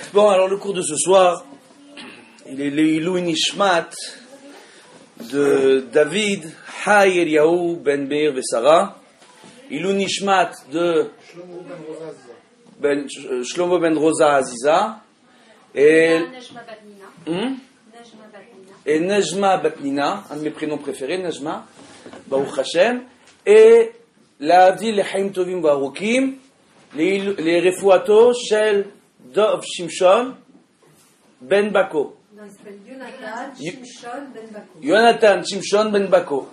Bon, alors le cours de ce soir, il est l'Ilou Nishmat de David Hay Eliyahu ben Meir Vesara, Ilou Nishmat de Shlomo ben Rosa Aziza et Nejma Batnina, un de mes prénoms préférés, Nejma, Baruch Hashem, et la Avdil Lechaim Tovim Barukim, les Refuato Shel Dov Shimshon Ben Bako. Yonatan Shimshon Ben Bako.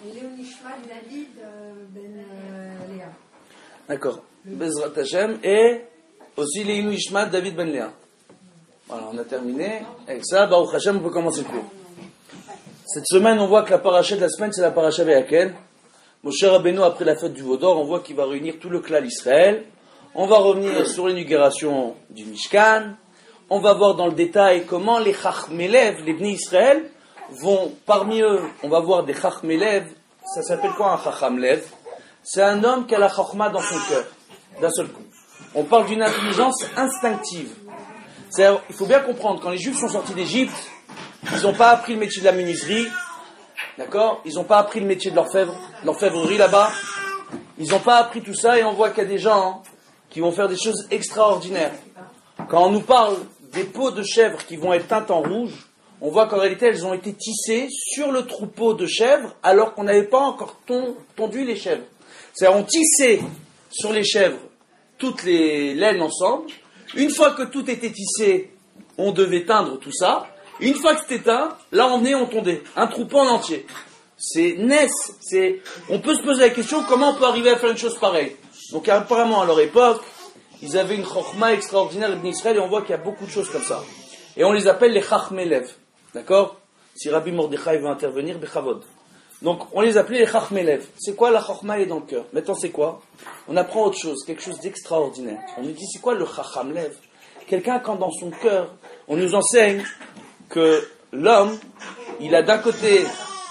D'accord. Bezrat Hashem et aussi les Nishmat David Ben Léa. Voilà, on a terminé. Avec ça, Baruch Hashem, on peut commencer le cours. Cette semaine, on voit que la paracha de la semaine, c'est la paracha Vayakel. Moshe Rabbeinu, après la fête du Vaudor, on voit qu'il va réunir tout le clan d'Israël. On va revenir sur l'inauguration du Mishkan. On va voir dans le détail comment les Chachmelev, les Bnei Israël, vont, parmi eux, on va voir des Chachmelev. Ça s'appelle quoi un Chachamlev? C'est un homme qui a la Chachma dans son cœur, d'un seul coup. On parle d'une intelligence instinctive. C'est-à-dire, il faut bien comprendre, quand les Juifs sont sortis d'Égypte, ils n'ont pas appris le métier de la menuiserie, d'accord? Ils n'ont pas appris le métier de l'orfèvrerie là-bas. Ils n'ont pas appris tout ça et on voit qu'il y a des gens qui vont faire des choses extraordinaires. Quand on nous parle des peaux de chèvres qui vont être teintes en rouge, on voit qu'en réalité elles ont été tissées sur le troupeau de chèvres alors qu'on n'avait pas encore tondu les chèvres. C'est-à-dire on tissait sur les chèvres toutes les laines ensemble. Une fois que tout était tissé, on devait teindre tout ça. Une fois que c'était teint, là on venait, on tondait. Un troupeau en entier. C'est on peut se poser la question, comment on peut arriver à faire une chose pareille? Donc apparemment à leur époque, ils avaient une chokhma extraordinaire d'Ibn Israël et on voit qu'il y a beaucoup de choses comme ça. Et on les appelle les chachmelev. D'accord? Si Rabbi Mordechai veut intervenir, bechavod. Donc on les appelait les chachmelev. C'est quoi la chokhma? Elle est dans le cœur. Maintenant c'est quoi? On apprend autre chose, quelque chose d'extraordinaire. On nous dit c'est quoi le chachamlev? Quelqu'un quand dans son cœur, on nous enseigne que l'homme, il a d'un côté,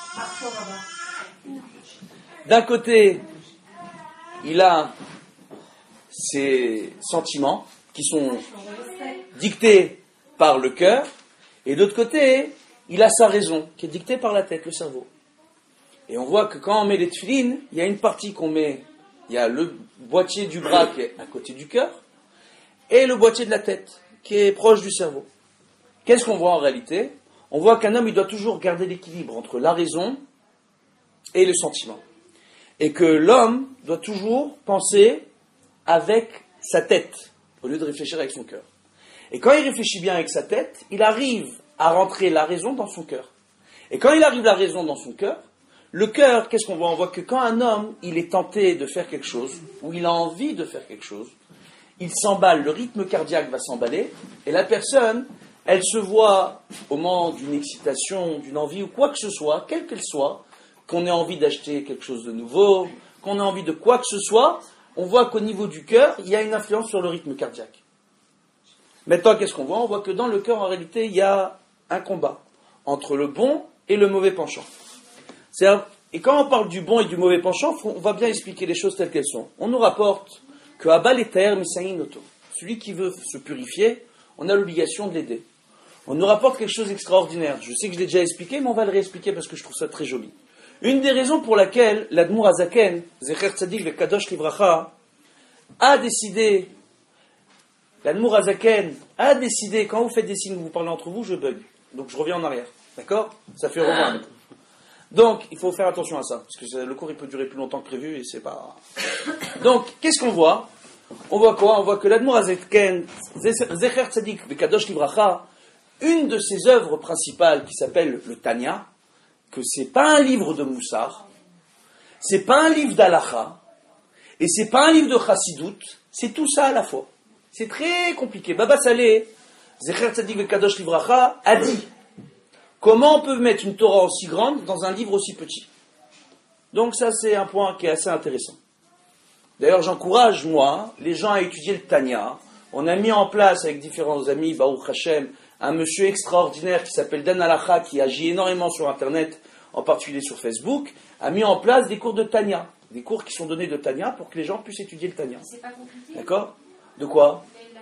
il a ses sentiments qui sont dictés par le cœur, et de l'autre côté, il a sa raison qui est dictée par la tête, le cerveau. Et on voit que quand on met les tefilines, il y a une partie qu'on met, il y a le boîtier du bras qui est à côté du cœur, et le boîtier de la tête qui est proche du cerveau. Qu'est-ce qu'on voit en réalité? On voit qu'un homme, il doit toujours garder l'équilibre entre la raison et le sentiment. Et que l'homme doit toujours penser avec sa tête, au lieu de réfléchir avec son cœur. Et quand il réfléchit bien avec sa tête, il arrive à rentrer la raison dans son cœur. Et quand il arrive la raison dans son cœur, le cœur, qu'est-ce qu'on voit? On voit que quand un homme, il est tenté de faire quelque chose, ou il a envie de faire quelque chose, il s'emballe, le rythme cardiaque va s'emballer, et la personne, elle se voit, au moment d'une excitation, d'une envie, ou quoi que ce soit, quelle qu'elle soit, qu'on ait envie d'acheter quelque chose de nouveau, qu'on ait envie de quoi que ce soit, on voit qu'au niveau du cœur, il y a une influence sur le rythme cardiaque. Maintenant, qu'est-ce qu'on voit? On voit que dans le cœur, en réalité, il y a un combat entre le bon et le mauvais penchant. Et quand on parle du bon et du mauvais penchant, on va bien expliquer les choses telles qu'elles sont. On nous rapporte que Abba l'Éter Misaïn Oto, celui qui veut se purifier, on a l'obligation de l'aider. On nous rapporte quelque chose d'extraordinaire. Je sais que je l'ai déjà expliqué, mais on va le réexpliquer parce que je trouve ça très joli. Une des raisons pour laquelle l'Admour Azaken, Zecher Tzadik le Kadosh Livracha, a décidé, l'Admour Azaken a décidé, quand vous faites des signes, vous parlez entre vous, je bug. Donc je reviens en arrière. D'accord? Ça fait revoir. Donc, il faut faire attention à ça, parce que le cours il peut durer plus longtemps que prévu et c'est pas. Donc, qu'est-ce qu'on voit? On voit quoi? On voit que l'Admour Azaken, Zecher Tzadik le Kadosh Livracha, une de ses œuvres principales qui s'appelle le Tanya, que c'est pas un livre de Moussar, c'est pas un livre d'Alacha, et c'est pas un livre de Chassidut, c'est tout ça à la fois. C'est très compliqué. Baba Saleh, Zecher Tzadik le Kadosh Livracha, a dit comment on peut mettre une Torah aussi grande dans un livre aussi petit. Donc ça c'est un point qui est assez intéressant. D'ailleurs j'encourage moi les gens à étudier le Tanya. On a mis en place avec différents amis, Baruch Hashem, un monsieur extraordinaire qui s'appelle Dan Alacha, qui agit énormément sur Internet, en particulier sur Facebook, a mis en place des cours de Tanya, des cours qui sont donnés de Tanya pour que les gens puissent étudier le Tanya. C'est pas compliqué. D'accord? De quoi?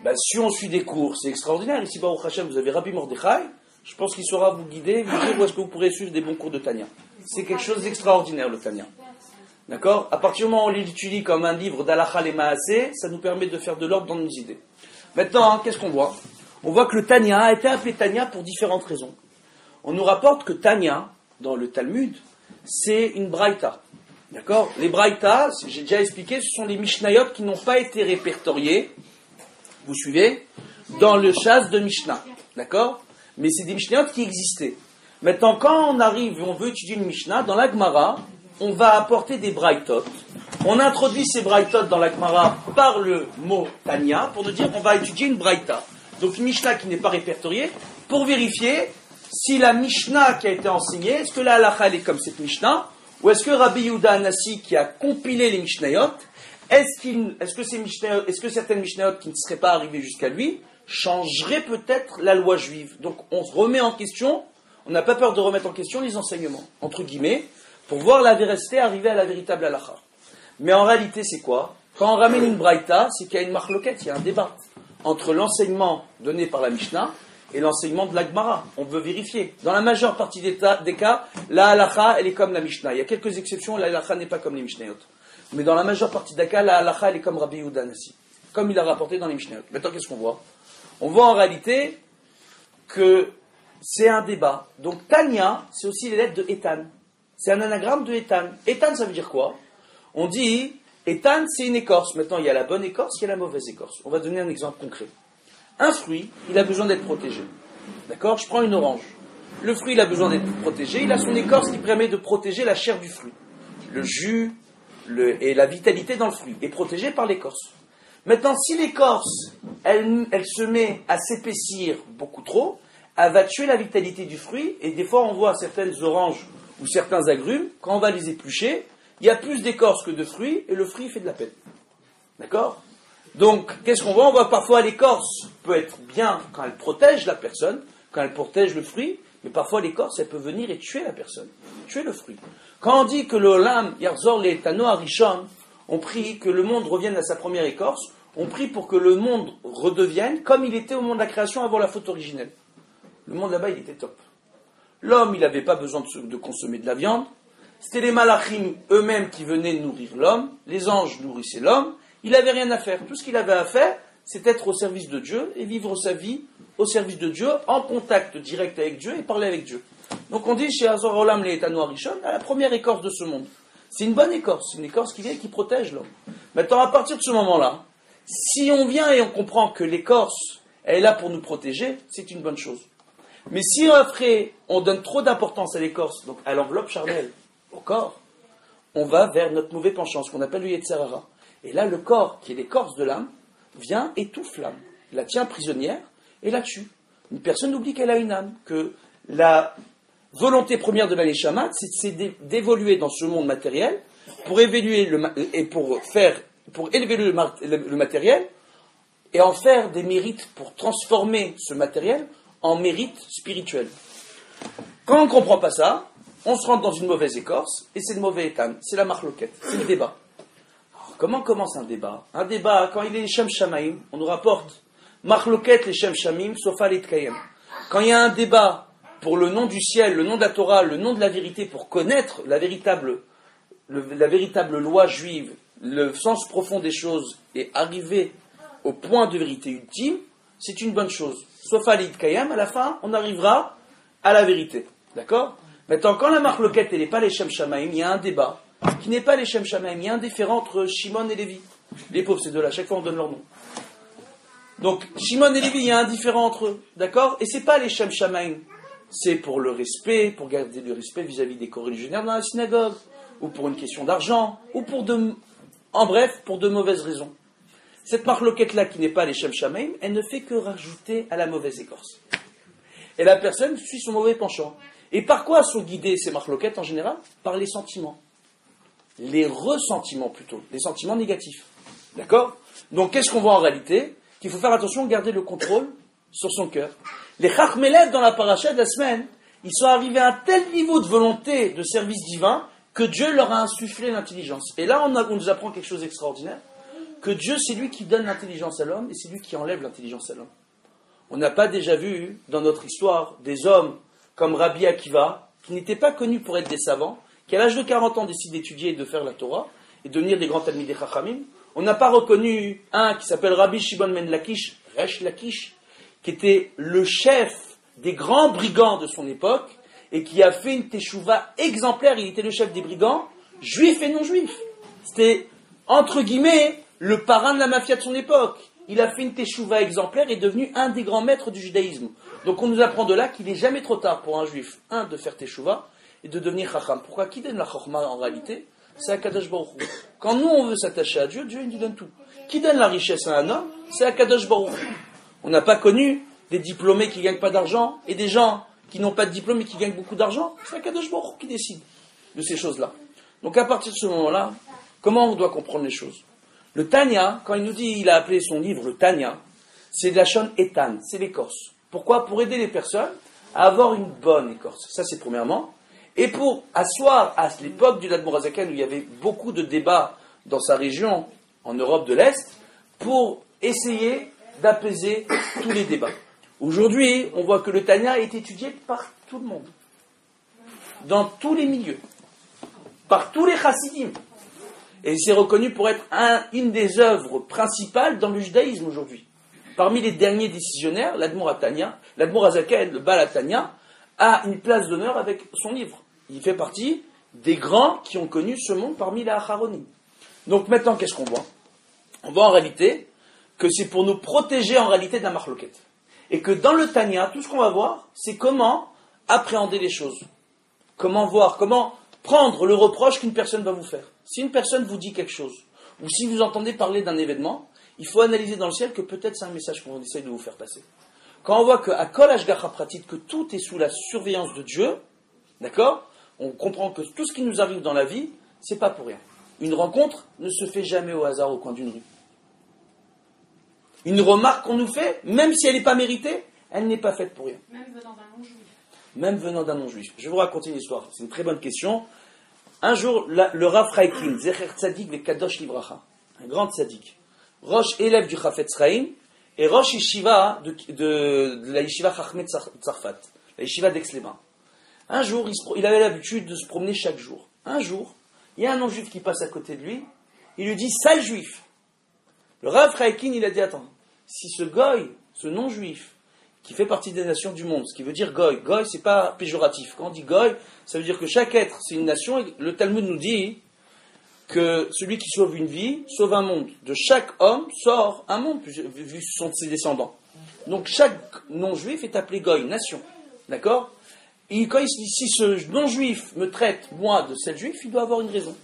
Si on suit des cours, c'est extraordinaire. Ici, Baruch Hashem, vous avez Rabbi Mordechai. Je pense qu'il saura vous guider, vous dire où est-ce que vous pourrez suivre des bons cours de Tanya. C'est quelque chose d'extraordinaire, le Tanya. D'accord? À partir du moment où on l'étudie comme un livre d'Alacha les Maaseh, ça nous permet de faire de l'ordre dans nos idées. Maintenant, qu'est-ce qu'on voit? On voit que le Tanya a été appelé Tanya pour différentes raisons. On nous rapporte que Tanya, dans le Talmud, c'est une braïta. D'accord? Les braïtas, j'ai déjà expliqué, ce sont les Mishnayot qui n'ont pas été répertoriés, vous suivez, dans le chasse de Mishnah. D'accord? Mais c'est des Mishnayot qui existaient. Maintenant, quand on arrive et on veut étudier une Mishnah, dans la Gemara, on va apporter des braïtot. On introduit ces braïtot dans la Gemara par le mot Tanya, pour nous dire qu'on va étudier une braïta. Donc une Mishnah qui n'est pas répertoriée, pour vérifier si la Mishnah qui a été enseignée, est-ce que la halakha est comme cette Mishnah, ou est-ce que Rabbi Yehuda Hanassi qui a compilé les Mishnayot, est-ce que certaines Mishnayot qui ne seraient pas arrivées jusqu'à lui, changeraient peut-être la loi juive? Donc on se remet en question, on n'a pas peur de remettre en question les enseignements, entre guillemets, pour voir la véracité arriver à la véritable halakha. Mais en réalité, c'est quoi? Quand on ramène une braïta, c'est qu'il y a une marloquette, il y a un débat entre l'enseignement donné par la Mishnah et l'enseignement de la Gemara. On veut vérifier. Dans la majeure partie des cas, la halakha, elle est comme la Mishnah. Il y a quelques exceptions, la halakha n'est pas comme les Mishnayot. Mais dans la majeure partie des cas, la halakha, elle est comme Rabbi Yehuda Hanassi, comme il a rapporté dans les Mishnayot. Maintenant, qu'est-ce qu'on voit? On voit en réalité que c'est un débat. Donc, Tanya, c'est aussi les lettres de Etan. C'est un anagramme de Etan. Etan, ça veut dire quoi? On dit, Etan, c'est une écorce. Maintenant, il y a la bonne écorce, il y a la mauvaise écorce. On va donner un exemple concret. Un fruit, il a besoin d'être protégé. D'accord? Je prends une orange. Le fruit, il a besoin d'être protégé. Il a son écorce qui permet de protéger la chair du fruit. Le jus et la vitalité dans le fruit est protégé par l'écorce. Maintenant, si l'écorce, elle se met à s'épaissir beaucoup trop, elle va tuer la vitalité du fruit. Et des fois, on voit certaines oranges ou certains agrumes, quand on va les éplucher, il y a plus d'écorce que de fruits, et le fruit fait de la peine. D'accord? Donc, qu'est-ce qu'on voit? On voit parfois l'écorce peut être bien quand elle protège la personne, quand elle protège le fruit, mais parfois l'écorce, elle peut venir et tuer la personne, tuer le fruit. Quand on dit que le Olam, Yarzor, les Tano, Arishon, on prie que le monde revienne à sa première écorce, on prie pour que le monde redevienne comme il était au moment de la création avant la faute originelle. Le monde là-bas, il était top. L'homme, il n'avait pas besoin de consommer de la viande. C'était les malachim eux-mêmes qui venaient nourrir l'homme. Les anges nourrissaient l'homme. Il n'avait rien à faire. Tout ce qu'il avait à faire, c'est être au service de Dieu et vivre sa vie au service de Dieu, en contact direct avec Dieu et parler avec Dieu. Donc on dit chez Azor Olam le Etano Arishon, à la première écorce de ce monde. C'est une bonne écorce, c'est une écorce qui vient et qui protège l'homme. Maintenant, à partir de ce moment-là, si on vient et on comprend que l'écorce, elle est là pour nous protéger, c'est une bonne chose. Mais si après, on donne trop d'importance à l'écorce, donc à l'enveloppe charnelle, au corps, on va vers notre mauvais penchant, ce qu'on appelle le Yetzer Hara. Et là, le corps, qui est l'écorce de l'âme, vient, étouffe l'âme, la tient prisonnière et la tue. Une personne oublie qu'elle a une âme, que la volonté première de la Neshama, c'est d'évoluer dans ce monde matériel pour élever le matériel et en faire des mérites pour transformer ce matériel en mérite spirituel. Quand on ne comprend pas ça, on se rentre dans une mauvaise écorce et c'est le mauvais étan, c'est la marloquette, c'est le débat. Alors, comment commence un débat? Un débat, quand il est Shem Shamaim, on nous rapporte marloquette les Shem Shamim, sofa les Tkayem. Quand il y a un débat pour le nom du ciel, le nom de la Torah, le nom de la vérité, pour connaître la véritable loi juive, le sens profond des choses et arriver au point de vérité ultime, c'est une bonne chose. Sauf à l'Idkayam, à la fin, on arrivera à la vérité. D'accord? Maintenant, quand la marloquette, elle n'est pas les Shem Shamaim, il y a un débat qui n'est pas les Shem Shamaim, il y a un différent entre Shimon et Lévi. Les pauvres, ces deux-là, chaque fois on donne leur nom. Donc, Shimon et Lévi, il y a un différent entre eux. D'accord? Et c'est pas les Shem Shamaim. C'est pour le respect, pour garder le respect vis-à-vis des coreligionnaires dans la synagogue, ou pour une question d'argent, ou pour de mauvaises raisons. Cette marloquette-là, qui n'est pas les Shem Shamaim, elle ne fait que rajouter à la mauvaise écorce. Et la personne suit son mauvais penchant. Et par quoi sont guidées ces marloquettes en général? Par les sentiments. Les ressentiments plutôt, les sentiments négatifs. D'accord? Donc qu'est-ce qu'on voit en réalité? Qu'il faut faire attention, garder le contrôle sur son cœur. Les Chachmelev dans la paracha de la semaine, ils sont arrivés à un tel niveau de volonté de service divin que Dieu leur a insufflé l'intelligence. Et là, on nous apprend quelque chose d'extraordinaire, que Dieu, c'est lui qui donne l'intelligence à l'homme et c'est lui qui enlève l'intelligence à l'homme. On n'a pas déjà vu dans notre histoire des hommes comme Rabbi Akiva, qui n'étaient pas connus pour être des savants, qui à l'âge de 40 ans décident d'étudier et de faire la Torah et de devenir des grands Talmidei Chachamim. On n'a pas reconnu un qui s'appelle Rabbi Shimon ben Lakish, Resh Lakish, qui était le chef des grands brigands de son époque et qui a fait une teshuva exemplaire. Il était le chef des brigands, juifs et non-juifs. C'était, entre guillemets, le parrain de la mafia de son époque. Il a fait une teshuva exemplaire et est devenu un des grands maîtres du judaïsme. Donc on nous apprend de là qu'il n'est jamais trop tard pour un juif, de faire teshuva et de devenir chacham. Pourquoi? Qui donne la chokhma en réalité? C'est Akadosh Baruch Hu. Quand nous on veut s'attacher à Dieu, Dieu il nous donne tout. Qui donne la richesse à un homme? C'est Akadosh Baruch Hu. On n'a pas connu des diplômés qui ne gagnent pas d'argent et des gens qui n'ont pas de diplôme et qui gagnent beaucoup d'argent. C'est Akadosh Baruch Hu qui décide de ces choses-là. Donc à partir de ce moment-là, comment on doit comprendre les choses? Le Tanya, quand il nous dit, il a appelé son livre le Tanya, c'est de la shon etan, c'est l'écorce. Pourquoi? Pour aider les personnes à avoir une bonne écorce. Ça c'est premièrement. Et pour asseoir à l'époque du Admor HaZaken où il y avait beaucoup de débats dans sa région, en Europe de l'Est, pour essayer d'apaiser tous les débats. Aujourd'hui, on voit que le Tanya est étudié par tout le monde, dans tous les milieux, par tous les chassidim. Et c'est reconnu pour être une des œuvres principales dans le judaïsme aujourd'hui. Parmi les derniers décisionnaires, l'Admor HaZaken, le Baal HaTanya, a une place d'honneur avec son livre. Il fait partie des grands qui ont connu ce monde parmi les Acharonim. Donc maintenant, qu'est-ce qu'on voit? On voit en réalité que c'est pour nous protéger en réalité de la marloquette. Et que dans le Tanya, tout ce qu'on va voir, c'est comment appréhender les choses. Comment voir, comment prendre le reproche qu'une personne va vous faire. Si une personne vous dit quelque chose, ou si vous entendez parler d'un événement, il faut analyser dans le ciel que peut-être c'est un message qu'on essaye de vous faire passer. Quand on voit qu'à Kol Hashgacha Pratit, que tout est sous la surveillance de Dieu, d'accord, on comprend que tout ce qui nous arrive dans la vie, c'est pas pour rien. Une rencontre ne se fait jamais au hasard au coin d'une rue. Une remarque qu'on nous fait, même si elle n'est pas méritée, elle n'est pas faite pour rien. Même venant d'un non-juif. Même venant d'un non-juif. Je vais vous raconter une histoire, c'est une très bonne question. Un jour, le Rav Chaikin, Zecher Tzadik ve Kadosh Livracha, un grand tzaddik, Roche élève du Chafetz Chaim, et Roche Yeshiva de la Yeshiva Chachmet Tzarfat, la Yeshiva d'Aix-les-Bains. Un jour, il avait l'habitude de se promener chaque jour. Un jour, il y a un non-juif qui passe à côté de lui, il lui dit « Sale juif !» Le Rav Chaikin, il a dit « Attends, si ce goy, ce non-juif, qui fait partie des nations du monde, ce qui veut dire goy, goy c'est pas péjoratif. Quand on dit goy, ça veut dire que chaque être c'est une nation, et le Talmud nous dit que celui qui sauve une vie, sauve un monde. De chaque homme sort un monde, vu sont ses descendants. Donc chaque non-juif est appelé goy, nation. D'accord? Et quand il se dit, si ce non-juif me traite, moi, de celle juif, il doit avoir une raison.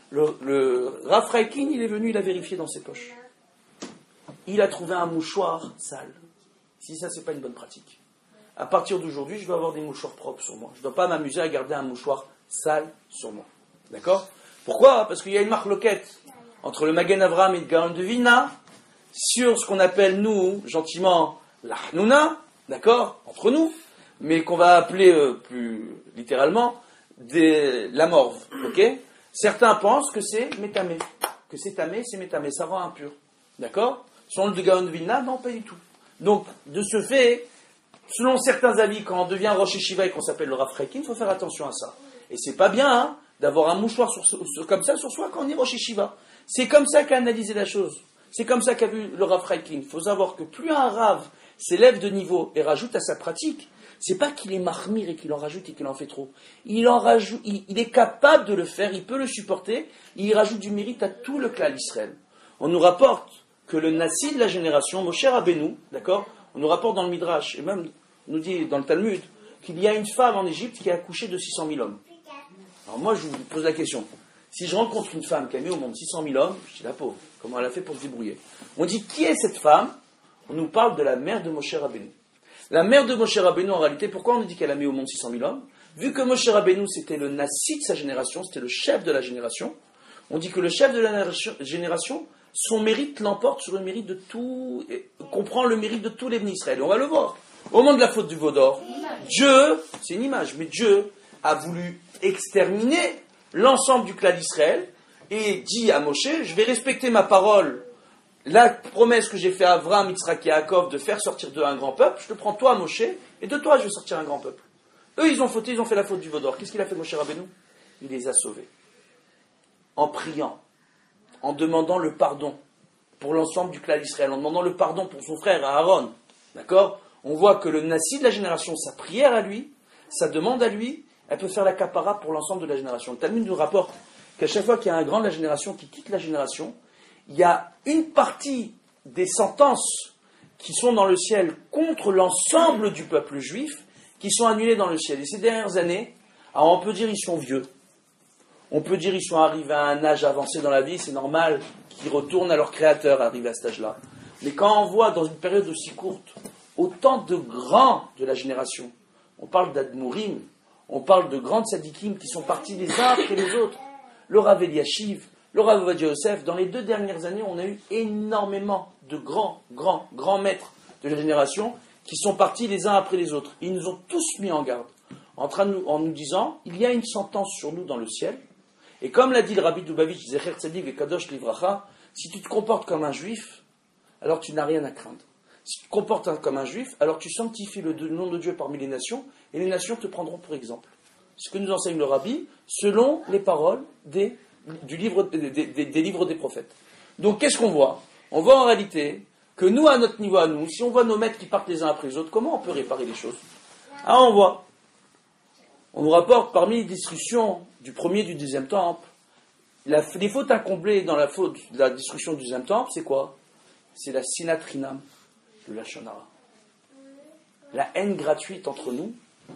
Le Rav Chaikin, il est venu, il a vérifié dans ses poches. Il a trouvé un mouchoir sale. Si ça, c'est pas une bonne pratique. À partir d'aujourd'hui, je dois avoir des mouchoirs propres sur moi. Je ne dois pas m'amuser à garder un mouchoir sale sur moi. D'accord? Pourquoi? Parce qu'il y a une marloquette entre le Magen Avraham et le Gaon de Vilna sur ce qu'on appelle, nous, gentiment, la Hanouna, d'accord? Entre nous, mais qu'on va appeler plus littéralement la morve. Ok? Certains pensent que c'est métamé. Que c'est tamé, c'est métamé. Ça rend impur. D'accord? Selon le Gaon de Vilna, non, pas du tout. Donc, de ce fait, selon certains avis, quand on devient Rosh Yeshiva et qu'on s'appelle le Rav Chaikin, il faut faire attention à ça. Et c'est pas bien d'avoir un mouchoir comme ça sur soi quand on est Rosh Yeshiva. C'est comme ça qu'a analysé la chose. C'est comme ça qu'a vu le Rav Chaikin. Il faut savoir que plus un Rav s'élève de niveau et rajoute à sa pratique, c'est pas qu'il est marmire et qu'il en rajoute et qu'il en fait trop. Il est capable de le faire, il peut le supporter, il rajoute du mérite à tout le clan d'Israël. On nous rapporte que le Nassi de la génération, Moshe Rabbeinu, d'accord, on nous rapporte dans le Midrash, et même on nous dit dans le Talmud, qu'il y a une femme en Égypte qui a accouché de 600 000 hommes. Alors moi, je vous pose la question. Si je rencontre une femme qui a mis au monde 600 000 hommes, je dis la pauvre, comment elle a fait pour se débrouiller? On dit, qui est cette femme? On nous parle de la mère de Moshe Rabbeinu. La mère de Moshe Rabbeinu, en réalité, pourquoi on nous dit qu'elle a mis au monde 600 000 hommes? Vu que Moshe Rabbeinu, c'était le Nassi de sa génération, c'était le chef de la génération, on dit que le chef de la génération, son mérite l'emporte sur le mérite de tout, comprend le mérite de tous les bénis Israël. On va le voir. Au moment de la faute du veau d'or, Dieu, c'est une image, mais Dieu a voulu exterminer l'ensemble du clan d'Israël et dit à Moshe, je vais respecter ma parole la promesse que j'ai fait à Avraham, Yitzhak et Yaakov de faire sortir d'eux un grand peuple, je te prends toi, Moshe, et de toi je vais sortir un grand peuple. Eux, ils ont fauté, ils ont fait la faute du veau d'or. Qu'est-ce qu'il a fait, Moshe Rabbeinu? Il les a sauvés. En priant, en demandant le pardon pour l'ensemble du clan d'Israël, en demandant le pardon pour son frère Aaron. D'accord? On voit que le Nassi de la génération, sa prière à lui, sa demande à lui, elle peut faire la capara pour l'ensemble de la génération. Le Talmud nous rapporte qu'à chaque fois qu'il y a un grand de la génération qui quitte la génération, il y a une partie des sentences qui sont dans le ciel contre l'ensemble du peuple juif qui sont annulées dans le ciel. Et ces dernières années, alors on peut dire ils sont vieux, on peut dire ils sont arrivés à un âge avancé dans la vie, c'est normal qu'ils retournent à leur créateur arrivés à cet âge-là. Mais quand on voit dans une période aussi courte autant de grands de la génération, on parle d'Admourim, on parle de grands tzadikim qui sont partis les uns après les autres, le Rav Eliashiv, le Rav Ovadia Yosef, dans les 2 dernières années, on a eu énormément de grands maîtres de la génération qui sont partis les uns après les autres. Ils nous ont tous mis en garde, en nous disant, il y a une sentence sur nous dans le ciel, et comme l'a dit le Rabbi Dubavitch, Zecher Tzadik et Kadosh Livracha, si tu te comportes comme un juif, alors tu n'as rien à craindre. Si tu te comportes comme un juif, alors tu sanctifies le nom de Dieu parmi les nations, et les nations te prendront pour exemple. Ce que nous enseigne le Rabbi, selon les paroles des livres des prophètes. Donc qu'est-ce qu'on voit? On voit en réalité que nous, à notre niveau à nous, si on voit nos maîtres qui partent les uns après les autres, comment on peut réparer les choses? Ah, on nous rapporte parmi les destructions du premier et du deuxième temple, les fautes à combler dans la destruction du deuxième temple, c'est quoi? C'est la sinatrinam de la Shonara. La haine gratuite entre nous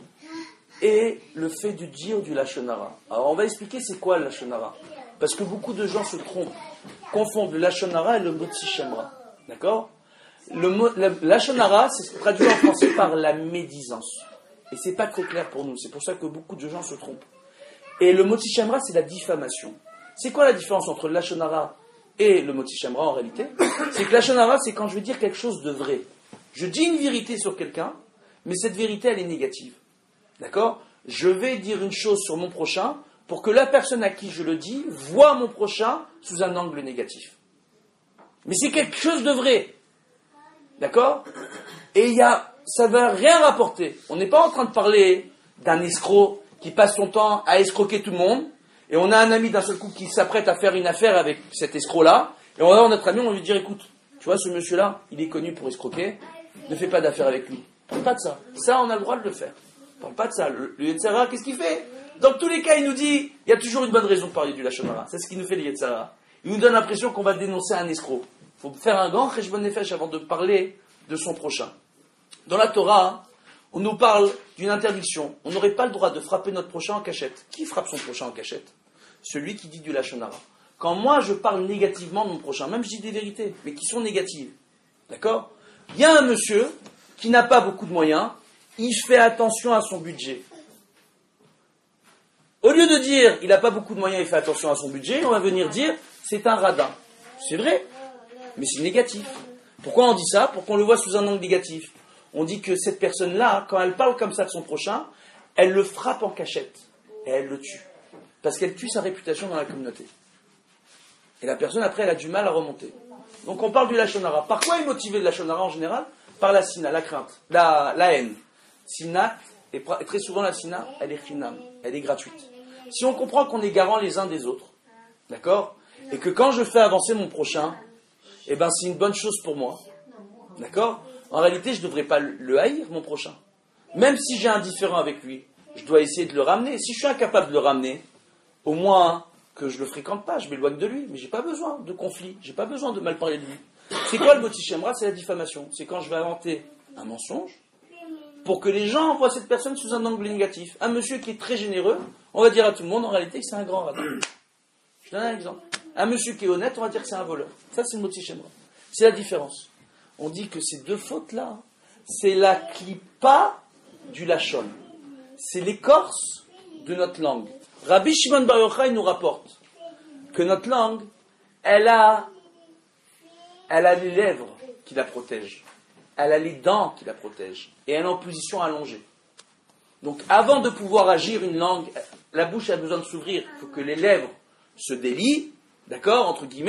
et le fait de dire du Lachonara. Alors on va expliquer c'est quoi le Lachonara. Parce que beaucoup de gens se trompent, confondent le Lachonara et le Motzi Shemra. D'accord? Le Lachonara, c'est traduit en français par la médisance. Et c'est pas très clair pour nous. C'est pour ça que beaucoup de gens se trompent. Et le Motzi Shemra, c'est la diffamation. C'est quoi la différence entre le Lachonara et le Motzi Shemra en réalité? C'est que le Lachonara, c'est quand je veux dire quelque chose de vrai. Je dis une vérité sur quelqu'un, mais cette vérité, elle est négative. D'accord? Je vais dire une chose sur mon prochain pour que la personne à qui je le dis voit mon prochain sous un angle négatif. Mais c'est quelque chose de vrai. D'accord? Et ça ne va rien rapporter. On n'est pas en train de parler d'un escroc qui passe son temps à escroquer tout le monde, et on a un ami d'un seul coup qui s'apprête à faire une affaire avec cet escroc-là, et on va voir notre ami, on va lui dire, écoute, tu vois, ce monsieur-là, il est connu pour escroquer, ne fais pas d'affaire avec lui. Parle pas de ça. Ça, on a le droit de le faire. Parle pas de ça. Le Yetzirah, qu'est-ce qu'il fait? Dans tous les cas, il nous dit, il y a toujours une bonne raison de parler du Lachonara. C'est ce qui nous fait le Yetzirah. Il nous donne l'impression qu'on va dénoncer un escroc. Il faut faire un grand cheshbon nefesh avant de parler de son prochain. Dans la Torah, on nous parle d'une interdiction. On n'aurait pas le droit de frapper notre prochain en cachette. Qui frappe son prochain en cachette? Celui qui dit du Lachonara. Quand moi, je parle négativement de mon prochain, même je dis des vérités, mais qui sont négatives. D'accord? Il y a un monsieur qui n'a pas beaucoup de moyens, il fait attention à son budget. Au lieu de dire, il n'a pas beaucoup de moyens, il fait attention à son budget, on va venir dire, c'est un radin. C'est vrai, mais c'est négatif. Pourquoi on dit ça? Pour qu'on le voit sous un angle négatif. On dit que cette personne-là, quand elle parle comme ça de son prochain, elle le frappe en cachette, et elle le tue. Parce qu'elle tue sa réputation dans la communauté. Et la personne, après, elle a du mal à remonter. Donc on parle du Lachonara. Par quoi est motivé le Lachonara en général? Par la sina, la crainte, la haine. Sina, et très souvent la sina, elle est chinam, elle est gratuite. Si on comprend qu'on est garant les uns des autres, d'accord, et que quand je fais avancer mon prochain, eh ben c'est une bonne chose pour moi, d'accord, en réalité je ne devrais pas le haïr, mon prochain. Même si j'ai un différend avec lui, je dois essayer de le ramener. Si je suis incapable de le ramener, au moins que je ne le fréquente pas, je m'éloigne de lui, mais j'ai pas besoin de conflit, j'ai pas besoin de mal parler de lui. C'est quoi le Motzi Shemra? C'est la diffamation. C'est quand je vais inventer un mensonge pour que les gens voient cette personne sous un angle négatif. Un monsieur qui est très généreux, on va dire à tout le monde en réalité que c'est un grand radin. Je donne un exemple. Un monsieur qui est honnête, on va dire que c'est un voleur. Ça, c'est le Motzi Shemra. C'est la différence. On dit que ces deux fautes-là, c'est la clipa du lachon. C'est l'écorce de notre langue. Rabbi Shimon Bar Yochai nous rapporte que notre langue, elle a les lèvres qui la protègent. Elle a les dents qui la protègent. Et elle est en position allongée. Donc avant de pouvoir agir une langue, la bouche a besoin de s'ouvrir. Il faut que les lèvres se délient, d'accord, entre guillemets,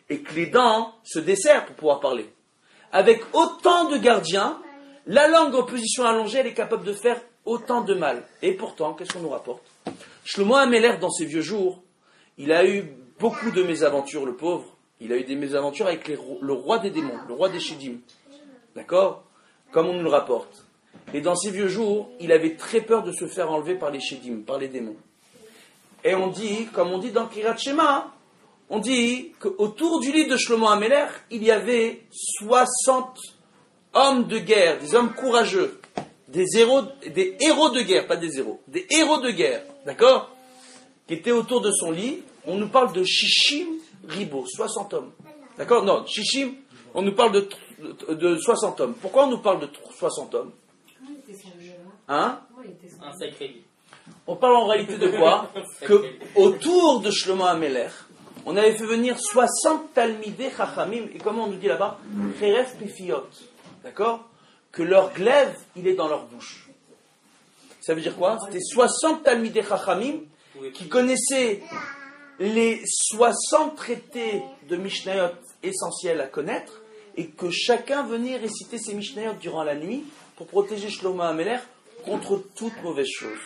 et que les dents se desserrent pour pouvoir parler. Avec autant de gardiens, la langue en position allongée, elle est capable de faire autant de mal. Et pourtant, qu'est-ce qu'on nous rapporte? Shlomo HaMelech, dans ses vieux jours, il a eu beaucoup de mésaventures, le pauvre. Il a eu des mésaventures avec le roi des démons, le roi des Shédim. D'accord? Comme on nous le rapporte. Et dans ses vieux jours, il avait très peur de se faire enlever par les Shédim, par les démons. Et on dit, comme on dit dans Kirat Shema, on dit qu'autour du lit de Shlomo HaMelech, il y avait 60 hommes de guerre, des hommes courageux, des héros de guerre, pas des héros, des héros de guerre, d'accord? Qui étaient autour de son lit. On nous parle de Shishim Ribo, 60 hommes. D'accord? Non, Shishim, on nous parle de 60 hommes. Pourquoi on nous parle de 60 hommes? Hein? Un sacré lit. On parle en réalité de quoi? Que autour de Shlomo HaMelech, on avait fait venir 60 Talmidei Chachamim, et comment on nous dit là-bas? Cheref Pifiot. D'accord? Que leur glaive, il est dans leur bouche. Ça veut dire quoi? C'était 60 Talmidei Chachamim qui connaissaient les 60 traités de Mishnayot essentiels à connaître, et que chacun venait réciter ses Mishnayot durant la nuit pour protéger Shlomo HaMelech contre toute mauvaise chose.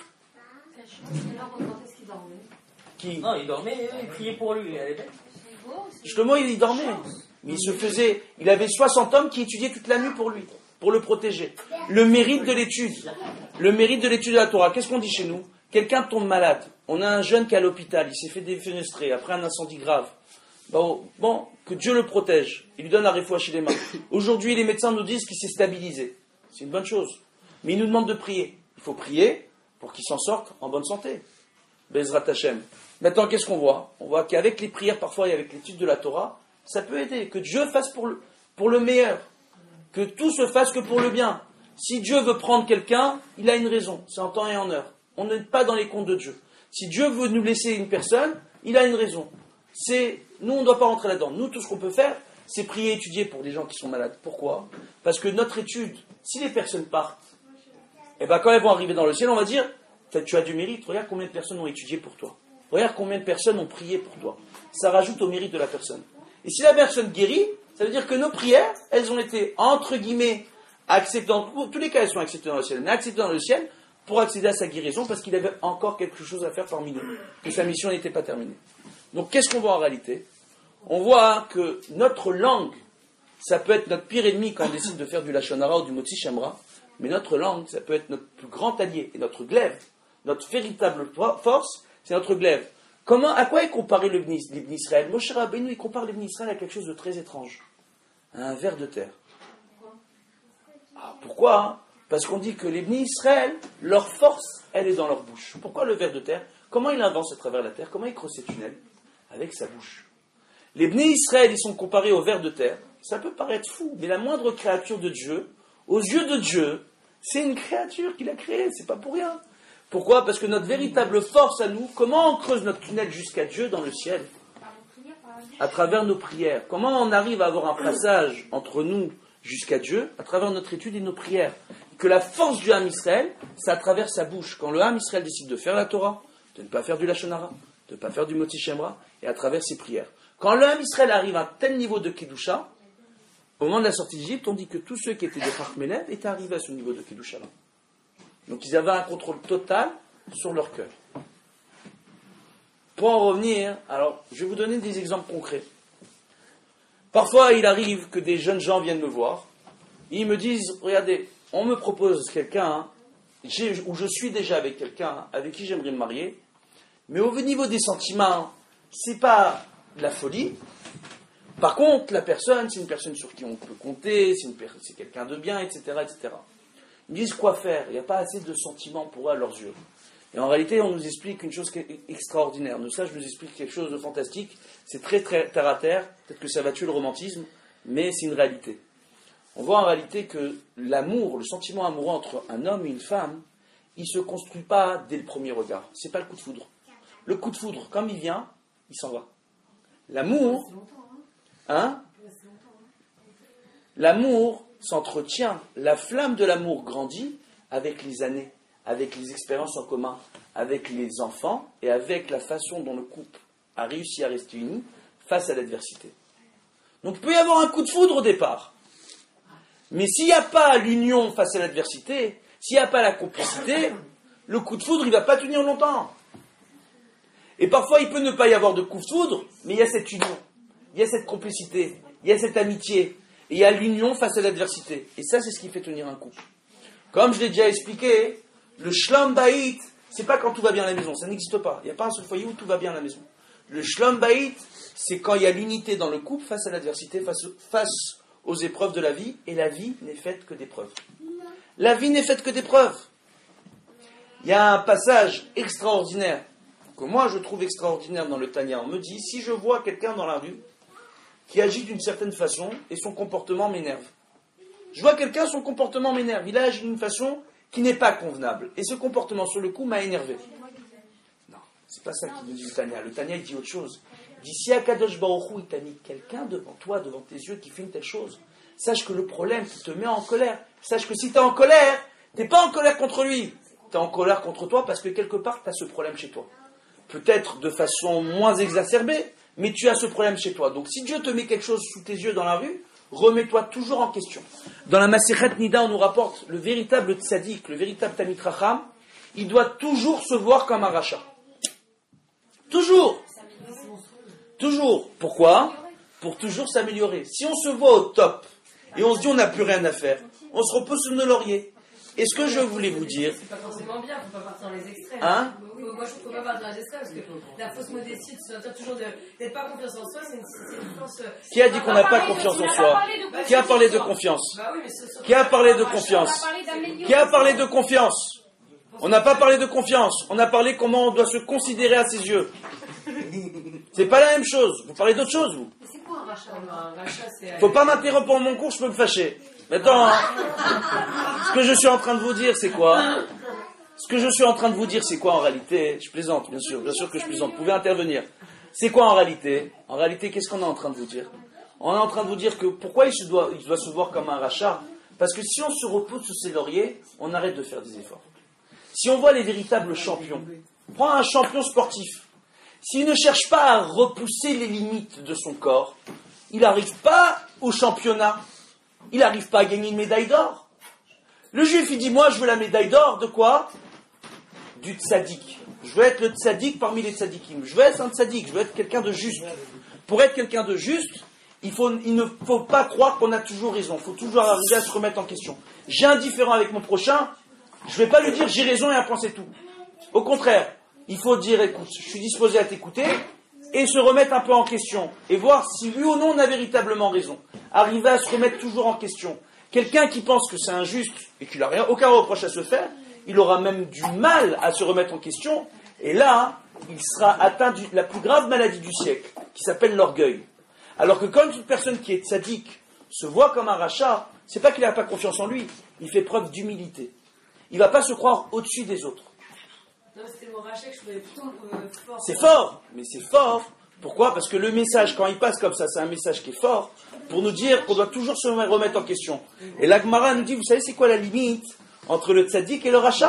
Qui? Non, il dormait, il priait pour lui. Shlomo, il dormait. Mais il avait 60 hommes qui étudiaient toute la nuit pour lui, pour le protéger. Le mérite de l'étude de la Torah. Qu'est-ce qu'on dit chez nous? Quelqu'un tombe malade. On a un jeune qui est à l'hôpital, il s'est fait défenestrer après un incendie grave. Bon, que Dieu le protège. Il lui donne la refoua chez les mains. Aujourd'hui, les médecins nous disent qu'il s'est stabilisé. C'est une bonne chose. Mais ils nous demandent de prier. Il faut prier pour qu'il s'en sorte en bonne santé. Bezrat Hashem. Maintenant, qu'est-ce qu'on voit? On voit qu'avec les prières parfois et avec l'étude de la Torah, ça peut aider. Que Dieu fasse pour le meilleur. Que tout se fasse que pour le bien. Si Dieu veut prendre quelqu'un, il a une raison. C'est en temps et en heure. On n'est pas dans les comptes de Dieu. Si Dieu veut nous laisser une personne, il a une raison. Nous, on ne doit pas rentrer là-dedans. Nous, tout ce qu'on peut faire, c'est prier et étudier pour des gens qui sont malades. Pourquoi? Parce que notre étude, si les personnes partent, quand elles vont arriver dans le ciel, on va dire, tu as du mérite, regarde combien de personnes ont étudié pour toi. Regarde combien de personnes ont prié pour toi. Ça rajoute au mérite de la personne. Et si la personne guérit, ça veut dire que nos prières, elles ont été, entre guillemets, acceptées. Dans tous les cas, elles sont acceptées dans le ciel. Mais acceptées dans le ciel pour accéder à sa guérison, parce qu'il avait encore quelque chose à faire parmi nous. Que sa mission n'était pas terminée. Donc, qu'est-ce qu'on voit en réalité? On voit que notre langue, ça peut être notre pire ennemi quand on décide de faire du Lachon Hara ou du Motzi Shemra, mais notre langue, ça peut être notre plus grand allié, et notre glaive, notre véritable force, c'est notre glaive. À quoi est comparé l'Ibn Israël? Moshe Rabbeinu, il compare l'Ibn Israël à quelque chose de très étrange, à un ver de terre. Pourquoi? Parce qu'on dit que l'Ibn Israël, leur force, elle est dans leur bouche. Pourquoi le ver de terre? Comment il avance à travers la terre? Comment il creuse ses tunnels? Avec sa bouche. Les Bnei Israël, ils sont comparés au ver de terre. Ça peut paraître fou, mais la moindre créature de Dieu, aux yeux de Dieu, c'est une créature qu'il a créée, c'est pas pour rien. Pourquoi? Parce que notre véritable force à nous, comment on creuse notre tunnel jusqu'à Dieu dans le ciel? À travers nos prières. Comment on arrive à avoir un passage entre nous jusqu'à Dieu? À travers notre étude et nos prières. Que la force du Ham Israël, c'est à travers sa bouche. Quand le Ham Israël décide de faire la Torah, de ne pas faire du Lachon Hara, de ne pas faire du Motzi Shemra, et à travers ses prières. Quand le Ham Israël arrive à un tel niveau de Kedusha, au moment de la sortie d'Égypte, on dit que tous ceux qui étaient des Chachmenev étaient arrivés à ce niveau de Kedusha. Donc ils avaient un contrôle total sur leur cœur. Pour en revenir, alors je vais vous donner des exemples concrets. Parfois, il arrive que des jeunes gens viennent me voir, et ils me disent, regardez, on me propose quelqu'un, ou je suis déjà avec quelqu'un avec qui j'aimerais me marier, mais au niveau des sentiments, c'est pas de la folie. Par contre, la personne, c'est une personne sur qui on peut compter, c'est quelqu'un de bien, etc., etc. Ils me disent quoi faire, il n'y a pas assez de sentiments pour eux à leurs yeux. Et en réalité, on nous explique une chose qui est extraordinaire. De ça, je nous explique quelque chose de fantastique. C'est très, très terre à terre. Peut-être que ça va tuer le romantisme, mais c'est une réalité. On voit en réalité que l'amour, le sentiment amoureux entre un homme et une femme, il ne se construit pas dès le premier regard. Ce n'est pas le coup de foudre. Le coup de foudre, comme il vient, il s'en va. L'amour, l'amour s'entretient. La flamme de l'amour grandit avec les années, avec les expériences en commun, avec les enfants et avec la façon dont le couple a réussi à rester uni face à l'adversité. Donc il peut y avoir un coup de foudre au départ. Mais s'il n'y a pas l'union face à l'adversité, s'il n'y a pas la complicité, le coup de foudre, il ne va pas tenir longtemps. Et parfois, il peut ne pas y avoir de coup de foudre, mais il y a cette union, il y a cette complicité, il y a cette amitié, et il y a l'union face à l'adversité. Et ça, c'est ce qui fait tenir un couple. Comme je l'ai déjà expliqué, le shlom bayit, c'est pas quand tout va bien à la maison, ça n'existe pas. Il n'y a pas un seul foyer où tout va bien à la maison. Le shlom bayit, c'est quand il y a l'unité dans le couple face à l'adversité, face aux épreuves de la vie, et la vie n'est faite que d'épreuves. La vie n'est faite que d'épreuves. Il y a un passage extraordinaire, que moi je trouve extraordinaire dans le Tanya. On me dit, si je vois quelqu'un dans la rue qui agit d'une certaine façon et son comportement m'énerve. Je vois quelqu'un, son comportement m'énerve. Il a agi d'une façon qui n'est pas convenable. Et ce comportement, sur le coup, m'a énervé. Non, c'est pas ça qu'il nous dit le Tanya. Le Tanya, il dit autre chose. Il dit, si Akadosh Baruch Hu, il t'a mis quelqu'un devant toi, devant tes yeux, qui fait une telle chose, sache que le problème qui te met en colère, sache que si tu es en colère, tu n'es pas en colère contre lui. Tu es en colère contre toi parce que quelque part, tu as ce problème chez toi. Peut-être de façon moins exacerbée, mais tu as ce problème chez toi. Donc si Dieu te met quelque chose sous tes yeux dans la rue, remets-toi toujours en question. Dans la Masechet Nida, on nous rapporte le véritable tzaddik, le véritable Tamid Racham, il doit toujours se voir comme un rachat. Toujours. Toujours. Pourquoi ? Pour toujours s'améliorer. Si on se voit au top et on se dit on n'a plus rien à faire, on se repose sur nos lauriers. Et ce que je voulais vous dire... C'est pas forcément bien, il ne faut pas partir dans les extrêmes. Hein ? Moi, je ne trouve pas partir dans les extrêmes, parce que la fausse modestie, de se sentir toujours d'être pas confiance en soi, c'est une force... Qui a dit qu'on n'a pas confiance en soi ? Qui a parlé de confiance ? Qui a parlé de confiance ? Qui a parlé de confiance ? On n'a pas parlé de confiance, on a parlé comment on doit se considérer à ses yeux. C'est pas la même chose, vous parlez d'autre chose, vous. C'est quoi un rachat ? Faut pas m'interrompre pendant mon cours, je peux me fâcher. Maintenant, ce que je suis en train de vous dire, c'est quoi ? Ce que je suis en train de vous dire, c'est quoi en réalité ? Je plaisante, bien sûr que je plaisante, vous pouvez intervenir. C'est quoi en réalité ? En réalité, qu'est-ce qu'on est en train de vous dire ? On est en train de vous dire que pourquoi il doit se voir comme un rachat ? Parce que si on se repose sous ses lauriers, on arrête de faire des efforts. Si on voit les véritables champions, prends un champion sportif. S'il ne cherche pas à repousser les limites de son corps, il n'arrive pas au championnat. Il n'arrive pas à gagner une médaille d'or. Le juif, il dit, moi, je veux la médaille d'or de quoi ? Du tzaddik. Je veux être le tzaddik parmi les tzaddikim. Je veux être un tzaddik, je veux être quelqu'un de juste. Pour être quelqu'un de juste, il ne faut pas croire qu'on a toujours raison. Il faut toujours arriver à se remettre en question. J'ai un différend avec mon prochain, je ne vais pas lui dire j'ai raison et un point c'est tout. Au contraire, il faut dire écoute, je suis disposé à t'écouter et se remettre un peu en question et voir si lui ou non on a véritablement raison. Arriver à se remettre toujours en question. Quelqu'un qui pense que c'est injuste et qu'il n'a aucun reproche à se faire, il aura même du mal à se remettre en question et là, il sera atteint de la plus grave maladie du siècle qui s'appelle l'orgueil. Alors que quand une personne qui est tzaddik se voit comme un rachat, c'est pas qu'il n'a pas confiance en lui, il fait preuve d'humilité. Il ne va pas se croire au-dessus des autres. Non, c'était le mot rachat que je trouvais plutôt fort. C'est fort, mais c'est fort. Pourquoi ? Parce que le message, quand il passe comme ça, c'est un message qui est fort pour nous dire qu'on doit toujours se remettre en question. Et l'Agmara nous dit, vous savez c'est quoi la limite entre le tzaddik et le rachat ?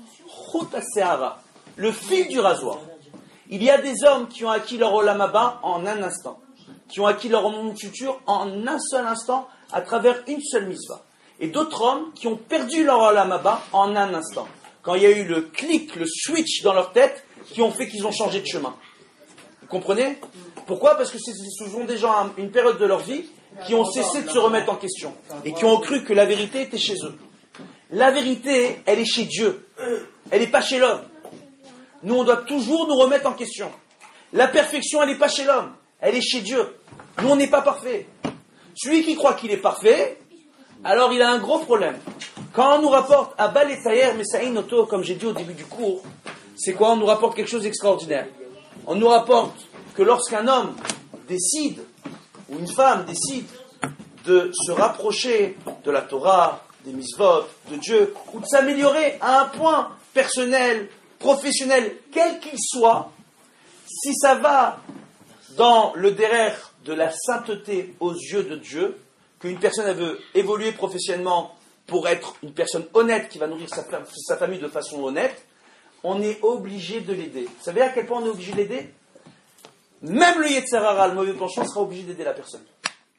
Chut ha-se'ara, le fil du rasoir. Il y a des hommes qui ont acquis leur olam haba en un instant, qui ont acquis leur monde futur en un seul instant à travers une seule mitzvah. Et d'autres hommes qui ont perdu leur olam haba en un instant. Quand il y a eu le clic, le switch dans leur tête, qui ont fait qu'ils ont changé de chemin. Vous comprenez ? Pourquoi ? Parce que ce sont des gens à une période de leur vie qui ont cessé de se remettre en question et qui ont cru que la vérité était chez eux. La vérité, elle est chez Dieu. Elle n'est pas chez l'homme. Nous, on doit toujours nous remettre en question. La perfection, elle n'est pas chez l'homme. Elle est chez Dieu. Nous, on n'est pas parfait. Celui qui croit qu'il est parfait, alors il a un gros problème. Quand on nous rapporte Abba et Tayer, Mesaïn Oto, comme j'ai dit au début du cours, c'est quoi ? On nous rapporte quelque chose d'extraordinaire. On nous rapporte que lorsqu'un homme décide, ou une femme décide, de se rapprocher de la Torah, des mitzvot, de Dieu, ou de s'améliorer à un point personnel, professionnel, quel qu'il soit, si ça va dans le derrière de la sainteté aux yeux de Dieu, qu'une personne elle veut évoluer professionnellement pour être une personne honnête qui va nourrir sa famille de façon honnête, on est obligé de l'aider. Vous savez à quel point on est obligé de l'aider ? Même le Yetzer Hara, le mauvais penchant, sera obligé d'aider la personne.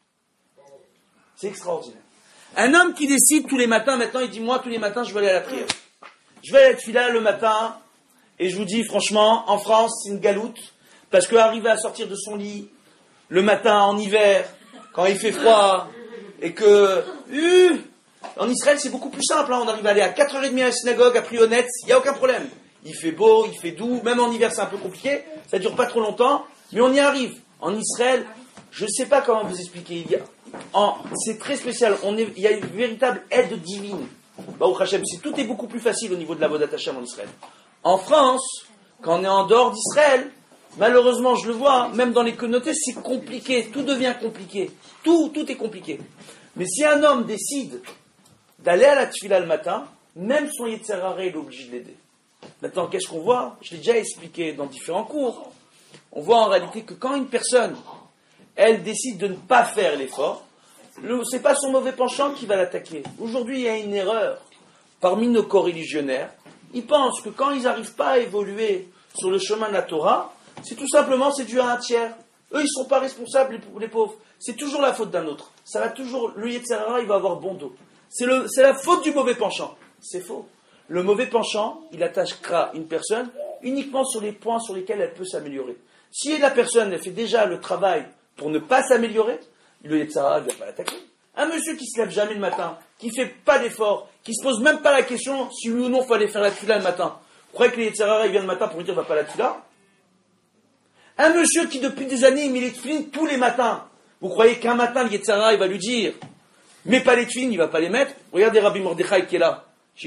C'est extraordinaire. Un homme qui décide tous les matins, maintenant il dit moi tous les matins je vais aller à la prière. Je vais aller à la tefila le matin, et je vous dis franchement, en France c'est une galoute, parce qu'arriver à sortir de son lit le matin en hiver, quand il fait froid, et que... en Israël c'est beaucoup plus simple, hein. On arrive à aller à 4h30 à la synagogue, à prier honnête, il n'y a aucun problème. Il fait beau, il fait doux, même en hiver c'est un peu compliqué, ça ne dure pas trop longtemps, mais on y arrive. En Israël, je ne sais pas comment vous expliquer, c'est très spécial, il y a une véritable aide divine. Baruch Hashem, tout est beaucoup plus facile au niveau de la Avodat Hashem en Israël. En France, quand on est en dehors d'Israël, malheureusement je le vois, même dans les communautés c'est compliqué, tout devient compliqué, tout est compliqué. Mais si un homme décide d'aller à la tefila le matin, même son Yetzer Hara il est obligé de l'aider. Maintenant, qu'est-ce qu'on voit? Je l'ai déjà expliqué dans différents cours. On voit en réalité que quand une personne, elle décide de ne pas faire l'effort, c'est pas son mauvais penchant qui va l'attaquer. Aujourd'hui, il y a une erreur parmi nos co-religionnaires. Ils pensent que quand ils n'arrivent pas à évoluer sur le chemin de la Torah, c'est tout simplement, c'est dû à un tiers. Eux, ils ne sont pas responsables, les pauvres. C'est toujours la faute d'un autre. Ça va toujours, le Yetzer Hara, il va avoir bon dos. C'est la faute du mauvais penchant. C'est faux. Le mauvais penchant, il attaquera une personne uniquement sur les points sur lesquels elle peut s'améliorer. Si la personne elle fait déjà le travail pour ne pas s'améliorer, le Yetzer Hara ne va pas l'attaquer. Un monsieur qui se lève jamais le matin, qui ne fait pas d'effort, qui ne se pose même pas la question si oui ou non il faut aller faire la tefila le matin. Vous croyez que le Yetzer Hara il vient le matin pour lui dire va pas à la tefila? Un monsieur qui depuis des années il met les tefilines tous les matins, vous croyez qu'un matin le Yetzer Hara il va lui dire mais pas les tefilines, il ne va pas les mettre? Regardez Rabbi Mordechai qui est là.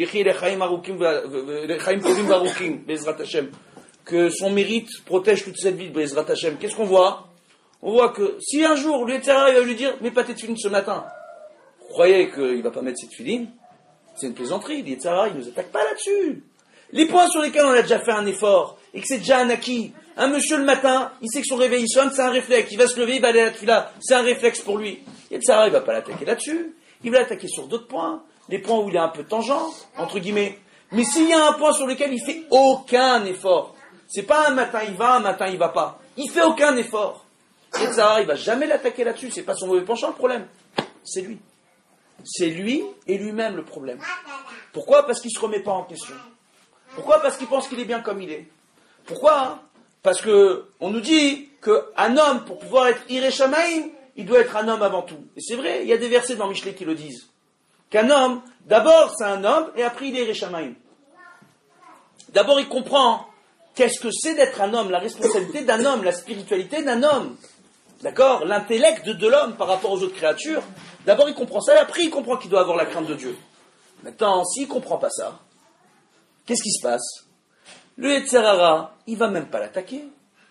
Que son mérite protège toute cette vie de Bezrat Hashem. Qu'est-ce qu'on voit? On voit que si un jour le Yetzer Hara il va lui dire mets pas tes tefilines ce matin, vous croyez qu'il ne va pas mettre ses tefilines? C'est une plaisanterie. Le Yetzer Hara il ne nous attaque pas là-dessus. Les points sur lesquels on a déjà fait un effort et que c'est déjà un acquis. Un monsieur le matin, il sait que son réveil sonne, c'est un réflexe. Il va se lever, il va aller à la tefila, c'est un réflexe pour lui. Yetzer Hara il ne va pas l'attaquer là-dessus. Il va l'attaquer sur d'autres points. Les points où il est un peu tangent, entre guillemets. Mais s'il y a un point sur lequel il ne fait aucun effort, c'est pas un matin il va, un matin il va pas. Il fait aucun effort. Yetzer Hara il va jamais l'attaquer là-dessus. C'est pas son mauvais penchant le problème. C'est lui. C'est lui et lui-même le problème. Pourquoi? Parce qu'il ne se remet pas en question. Pourquoi? Parce qu'il pense qu'il est bien comme il est. Pourquoi? Parce que on nous dit qu'un homme, pour pouvoir être Iré Shamaïm, il doit être un homme avant tout. Et c'est vrai, il y a des versets dans Michelet qui le disent. Qu'un homme, d'abord c'est un homme, et après il est Iré Shamaïm. D'abord il comprend qu'est-ce que c'est d'être un homme, la responsabilité d'un homme, la spiritualité d'un homme. D'accord? L'intellect de l'homme par rapport aux autres créatures. D'abord il comprend ça, et après il comprend qu'il doit avoir la crainte de Dieu. Maintenant, s'il ne comprend pas ça, qu'est-ce qui se passe? Le Yetzer Hara, il ne va même pas l'attaquer.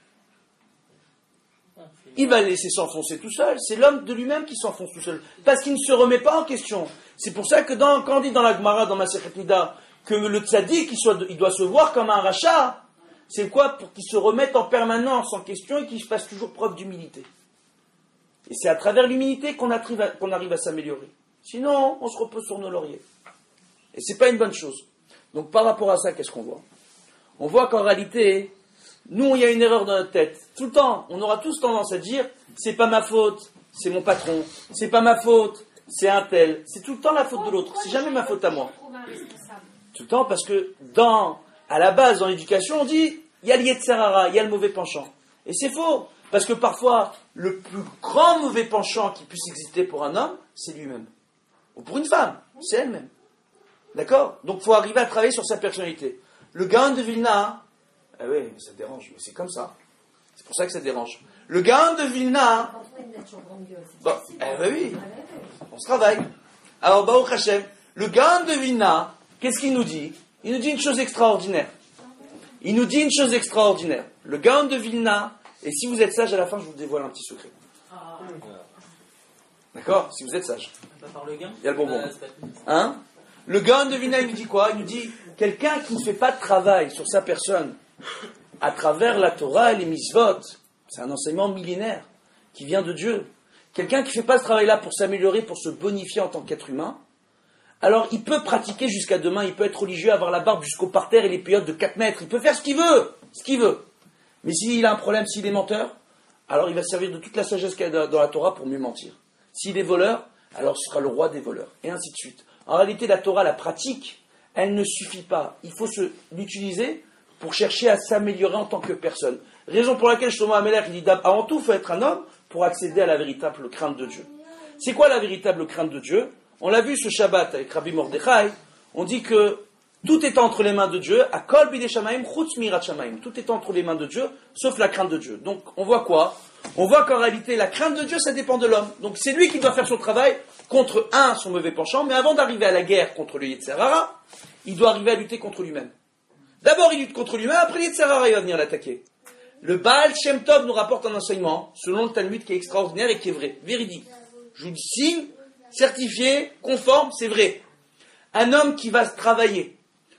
Il va le laisser s'enfoncer tout seul. C'est l'homme de lui-même qui s'enfonce tout seul. Parce qu'il ne se remet pas en question. C'est pour ça que quand on dit dans la Gemara, dans Masechet Nida, que le tzaddik, il doit se voir comme un rachat, c'est quoi? Pour qu'il se remette en permanence en question et qu'il fasse toujours preuve d'humilité. Et c'est à travers l'humilité qu'on arrive à s'améliorer. Sinon, on se repose sur nos lauriers. Et ce n'est pas une bonne chose. Donc par rapport à ça, qu'est-ce qu'on voit? On voit qu'en réalité, nous, il y a une erreur dans notre tête. Tout le temps, on aura tous tendance à dire c'est pas ma faute, c'est mon patron. C'est pas ma faute, c'est un tel. C'est tout le temps la faute de l'autre. C'est jamais ma faute à moi. Tout le temps parce que à la base, dans l'éducation, on dit il y a le Yetzer Hara, il y a le mauvais penchant. Et c'est faux. Parce que parfois, le plus grand mauvais penchant qui puisse exister pour un homme, c'est lui-même. Ou pour une femme, c'est elle-même. D'accord? Donc il faut arriver à travailler sur sa personnalité. Le Gaon de Vilna, ah oui, ça dérange, mais c'est comme ça. C'est pour ça que ça dérange. Le Gaon de Vilna, bon, oui, on se travaille. Alors, Baruch Hashem, le Gaon de Vilna, qu'est-ce qu'il nous dit? Il nous dit une chose extraordinaire. Il nous dit une chose extraordinaire. Le Gaon de Vilna, et si vous êtes sage, à la fin, je vous dévoile un petit secret. D'accord? Si vous êtes sage. Il y a le bonbon. Hein? Le Gaon de Vilna, il nous dit quoi? Il nous dit, quelqu'un qui ne fait pas de travail sur sa personne, à travers la Torah et les mitzvot, c'est un enseignement millénaire, qui vient de Dieu. Quelqu'un qui ne fait pas ce travail-là pour s'améliorer, pour se bonifier en tant qu'être humain, alors il peut pratiquer jusqu'à demain, il peut être religieux, avoir la barbe jusqu'au parterre et les périodes de 4 mètres, il peut faire ce qu'il veut. Mais s'il a un problème, s'il est menteur, alors il va servir de toute la sagesse qu'il y a dans la Torah pour mieux mentir. S'il est voleur, alors ce sera le roi des voleurs, et ainsi de suite. En réalité, la Torah, la pratique, elle ne suffit pas. Il faut l'utiliser pour chercher à s'améliorer en tant que personne. Raison pour laquelle Shlomo HaMelech dit avant tout, il faut être un homme pour accéder à la véritable crainte de Dieu. C'est quoi la véritable crainte de Dieu? On l'a vu ce Shabbat avec Rabbi Mordechai, on dit que tout est entre les mains de Dieu, Akol bidei shamayim chutz mirat shamayim. Tout est entre les mains de Dieu, sauf la crainte de Dieu. Donc, on voit quoi? On voit qu'en réalité, la crainte de Dieu, ça dépend de l'homme. Donc, c'est lui qui doit faire son travail contre, son mauvais penchant, mais avant d'arriver à la guerre contre le Yetzer Hara, il doit arriver à lutter contre lui-même. D'abord, il lutte contre lui-même, après le Yetzer Hara, il va venir l'attaquer. Le Baal Shem Tov nous rapporte un enseignement, selon le Talmud, qui est extraordinaire et qui est vrai, véridique. Je vous le signe, certifié, conforme, c'est vrai. Un homme qui va travailler,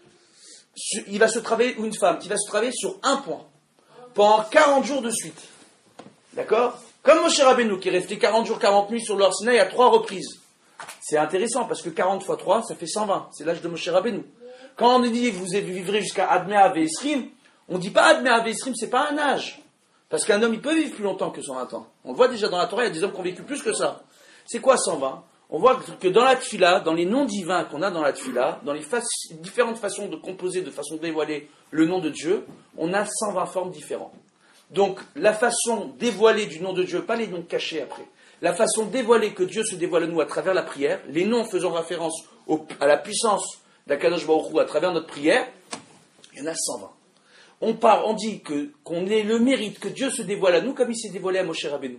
ou une femme, qui va se travailler sur un point, pendant 40 jours de suite. D'accord? Comme Moshe Rabbeinu, qui est resté 40 jours, 40 nuits sur l'Or Sinaï à 3 reprises. C'est intéressant, parce que 40 fois 3, ça fait 120. C'est l'âge de Moshe Rabbeinu. Quand on dit que vous vivrez jusqu'à Admea Ve'esrim, on ne dit pas Admea Ve'esrim, c'est pas un âge. Parce qu'un homme, il peut vivre plus longtemps que 120 ans. On le voit déjà dans la Torah, il y a des hommes qui ont vécu plus que ça. C'est quoi 120? On voit que dans la tfila, dans les noms divins qu'on a dans la tfila, dans les différentes façons de composer, de façon de dévoiler le nom de Dieu, on a 120 formes différentes. Donc, la façon dévoilée du nom de Dieu, pas les noms cachés après, la façon dévoilée que Dieu se dévoile à nous à travers la prière, les noms faisant référence à la puissance d'Akadosh Baruch Hu à travers notre prière, il y en a 120. On dit qu'on ait le mérite que Dieu se dévoile à nous comme il s'est dévoilé à Moshe Rabbeinu.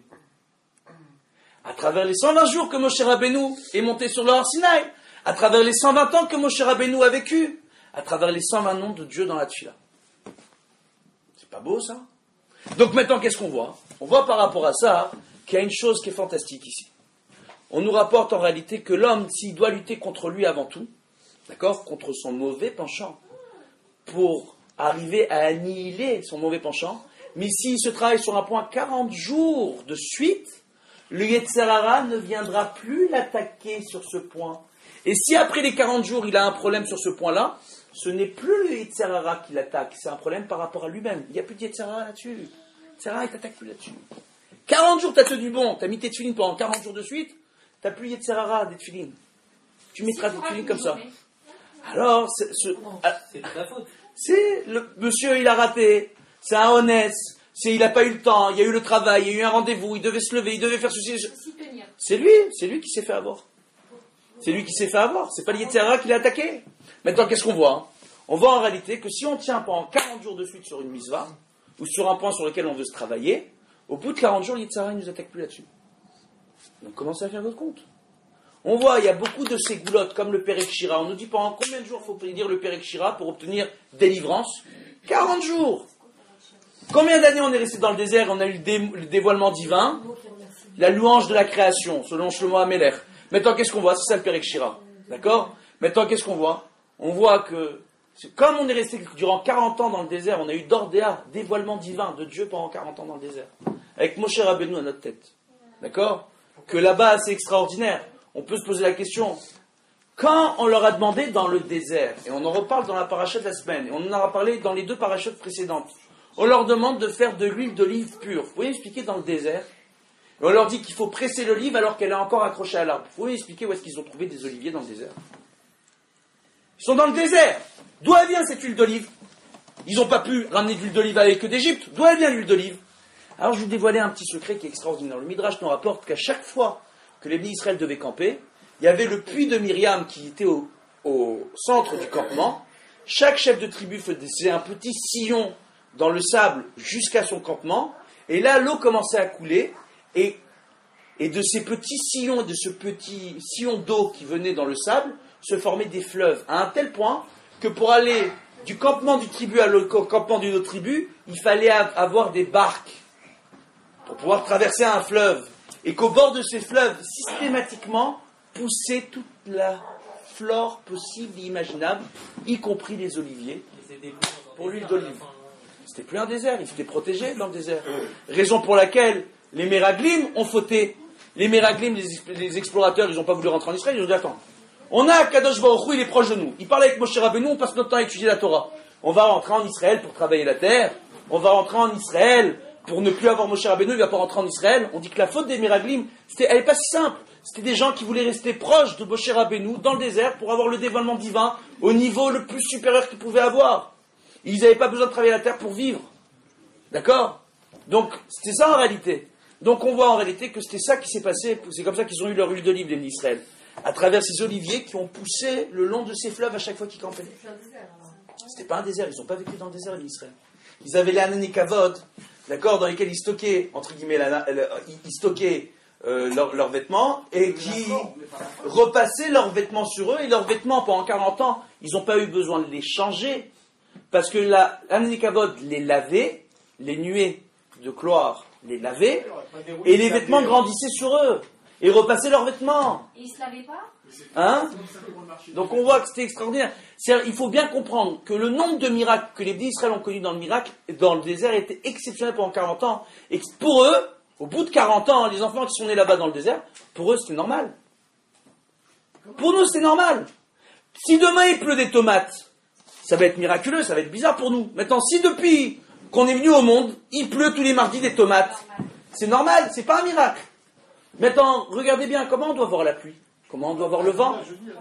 À travers les 120 jours que Moshe Rabbeinu est monté sur le Har Sinaï, à travers les 120 ans que Moshe Rabbeinu a vécu, à travers les 120 noms de Dieu dans la Tfila. C'est pas beau ça? Donc maintenant, qu'est-ce qu'on voit? On voit par rapport à ça qu'il y a une chose qui est fantastique ici. On nous rapporte en réalité que l'homme, s'il doit lutter contre lui avant tout, d'accord, contre son mauvais penchant, pour arriver à annihiler son mauvais penchant, mais s'il se travaille sur un point 40 jours de suite, le Yetzer Hara ne viendra plus l'attaquer sur ce point. Et si après les 40 jours, il a un problème sur ce point-là, ce n'est plus le Yetzer Hara qui l'attaque, c'est un problème par rapport à lui-même. Il n'y a plus de Yetzer Hara là-dessus. Yetzer Hara, il ne t'attaque plus là-dessus. 40 jours, tu as tenu bon, tu as mis tes tefilines pendant 40 jours de suite, tu n'as plus Yetzer Hara des tefilines. Tu mettras des tefilines comme ça. Alors, c'est de ta faute. C'est le monsieur, il a raté, c'est un honnête. Il n'a pas eu le temps, il y a eu le travail, il y a eu un rendez-vous, il devait se lever, il devait faire ceci. C'est lui qui s'est fait avoir. C'est lui qui s'est fait avoir, c'est pas le Yetzer Hara qui l'a attaqué. Maintenant, qu'est-ce qu'on voit? On voit en réalité que si on tient pendant 40 jours de suite sur une mitzvah, ou sur un point sur lequel on veut se travailler, au bout de 40 jours, le Yetzer Hara ne nous attaque plus là-dessus. Donc commencez à faire votre compte. On voit, il y a beaucoup de ces goulottes, comme le Perek Shira. On nous dit pendant combien de jours il faut dire le Perek Shira pour obtenir délivrance? 40 jours. Combien d'années on est resté dans le désert? On a eu le dévoilement divin, la louange de la création, selon Shlomo HaMelech. Maintenant, qu'est-ce qu'on voit? C'est ça le Perek Shira. D'accord? Maintenant, qu'est-ce qu'on voit? On voit que, comme on est resté durant 40 ans dans le désert, on a eu d'Ordéa, dévoilement divin de Dieu pendant 40 ans dans le désert. Avec Moshe Rabbeinu à notre tête. D'accord? Que là-bas, c'est extraordinaire. On peut se poser la question, quand on leur a demandé dans le désert, et on en reparle dans la paracha de la semaine, et on en a parlé dans les 2 parachutes précédentes, on leur demande de faire de l'huile d'olive pure. Vous pouvez expliquer dans le désert? Et on leur dit qu'il faut presser l'olive alors qu'elle est encore accrochée à l'arbre. Vous pouvez expliquer où est-ce qu'ils ont trouvé des oliviers dans le désert? Ils sont dans le désert. D'où elle vient cette huile d'olive? Ils n'ont pas pu ramener de l'huile d'olive avec eux d'Égypte. D'où elle vient l'huile d'olive? Alors je vais vous dévoiler un petit secret qui est extraordinaire. Le Midrash nous rapporte qu'à chaque fois que les Bnei Israël devaient camper, il y avait le puits de Myriam qui était au centre du campement. Chaque chef de tribu faisait un petit sillon dans le sable jusqu'à son campement, et là l'eau commençait à couler, et de ces petits sillons, de ce petit sillon d'eau qui venait dans le sable, se formaient des fleuves, à un tel point que pour aller du campement du tribu au campement d'une autre tribu, il fallait avoir des barques pour pouvoir traverser un fleuve, et qu'au bord de ces fleuves, systématiquement, poussait toute la flore possible et imaginable, y compris les oliviers, pour l'huile d'olive. C'était plus un désert, ils étaient protégés dans le désert. Raison pour laquelle les Méraglim ont fauté. Les Méraglim, les explorateurs, ils n'ont pas voulu rentrer en Israël, ils ont dit attends, on a Kadosh Baruch Hu, il est proche de nous. Il parle avec Moshe Rabbeinu, on passe notre temps à étudier la Torah. On va rentrer en Israël pour travailler la terre, on va rentrer en Israël pour ne plus avoir Moshe Rabbeinu, il ne va pas rentrer en Israël. On dit que la faute des Méraglim, elle n'est pas si simple. C'était des gens qui voulaient rester proches de Moshe Rabbeinu dans le désert pour avoir le dévoilement divin au niveau le plus supérieur qu'ils pouvaient avoir. Ils n'avaient pas besoin de travailler la terre pour vivre. D'accord? Donc, c'était ça en réalité. Donc, on voit en réalité que c'était ça qui s'est passé. C'est comme ça qu'ils ont eu leur huile d'olive, les Israël. À travers ces oliviers qui ont poussé le long de ces fleuves à chaque fois qu'ils campaient. C'était pas un désert. Ils n'ont pas vécu dans le désert, les Israël. Ils avaient les ananikavod, d'accord, dans lesquels ils stockaient, entre guillemets, ils stockaient leurs vêtements et qui repassaient leurs vêtements sur eux. Et leurs vêtements, pendant 40 ans, ils n'ont pas eu besoin de les changer parce que l'ananikavod les lavait, les nuées de cloire les lavaient et les vêtements grandissaient sur eux et repassaient leurs vêtements. Et ils ne se lavaient pas? Hein? Donc on voit que c'était extraordinaire. Il faut bien comprendre que le nombre de miracles que les Israël ont connus dans le désert était exceptionnel pendant 40 ans. Et pour eux, au bout de 40 ans, les enfants qui sont nés là-bas dans le désert, pour eux c'était normal. Pour nous c'était normal. Si demain il pleut des tomates, ça va être miraculeux, ça va être bizarre pour nous. Maintenant, si depuis qu'on est venu au monde, il pleut tous les mardis des tomates, c'est normal, c'est pas un miracle. Maintenant, regardez bien comment on doit voir la pluie. Comment on doit voir le vent?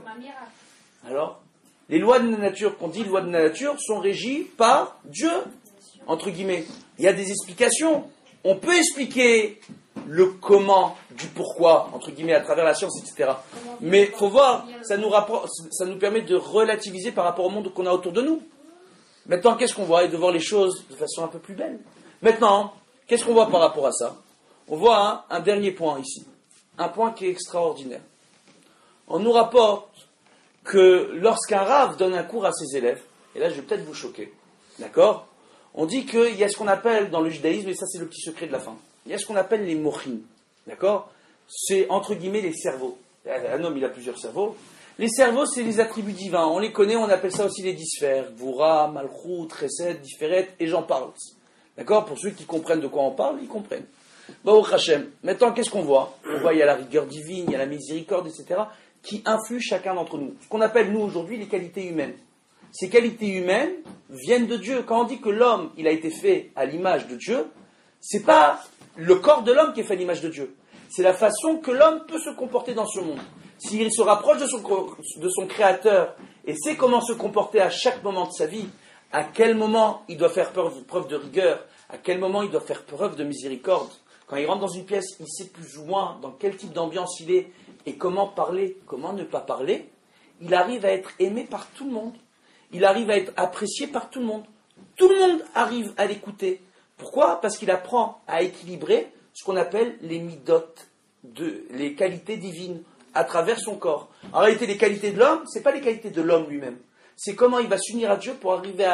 Alors, les lois de la nature, qu'on dit lois de la nature, sont régies par Dieu, entre guillemets. Il y a des explications. On peut expliquer le comment, du pourquoi, entre guillemets, à travers la science, etc. Mais il faut voir, ça nous permet de relativiser par rapport au monde qu'on a autour de nous. Maintenant, qu'est-ce qu'on voit? Et de voir les choses de façon un peu plus belle. Maintenant, qu'est-ce qu'on voit par rapport à ça? On voit un dernier point ici. Un point qui est extraordinaire. On nous rapporte que lorsqu'un rave donne un cours à ses élèves, et là je vais peut-être vous choquer, d'accord? On dit qu'il y a ce qu'on appelle dans le judaïsme, et ça c'est le petit secret de la fin, il y a ce qu'on appelle les mochim, d'accord? C'est entre guillemets les cerveaux. Un homme il a plusieurs cerveaux. Les cerveaux c'est les attributs divins, on les connaît, on appelle ça aussi les 10 sphères, Gvura, Malchut, Chesed, Tiferet, et j'en parle. D'accord? Pour ceux qui comprennent de quoi on parle, ils comprennent. Baruch Hashem. Maintenant qu'est-ce qu'on voit? On voit il y a la rigueur divine, il y a la miséricorde, etc., qui influent chacun d'entre nous. Ce qu'on appelle, nous, aujourd'hui, les qualités humaines. Ces qualités humaines viennent de Dieu. Quand on dit que l'homme, il a été fait à l'image de Dieu, c'est pas le corps de l'homme qui est fait à l'image de Dieu. C'est la façon que l'homme peut se comporter dans ce monde. S'il se rapproche de son créateur et sait comment se comporter à chaque moment de sa vie, à quel moment il doit faire preuve de rigueur, à quel moment il doit faire preuve de miséricorde. Quand il rentre dans une pièce, il sait plus ou moins dans quel type d'ambiance il est et comment parler, comment ne pas parler. Il arrive à être aimé par tout le monde. Il arrive à être apprécié par tout le monde. Tout le monde arrive à l'écouter. Pourquoi? Parce qu'il apprend à équilibrer ce qu'on appelle les midot, les qualités divines, à travers son corps. En réalité, les qualités de l'homme, ce n'est pas les qualités de l'homme lui-même. C'est comment il va s'unir à Dieu pour arriver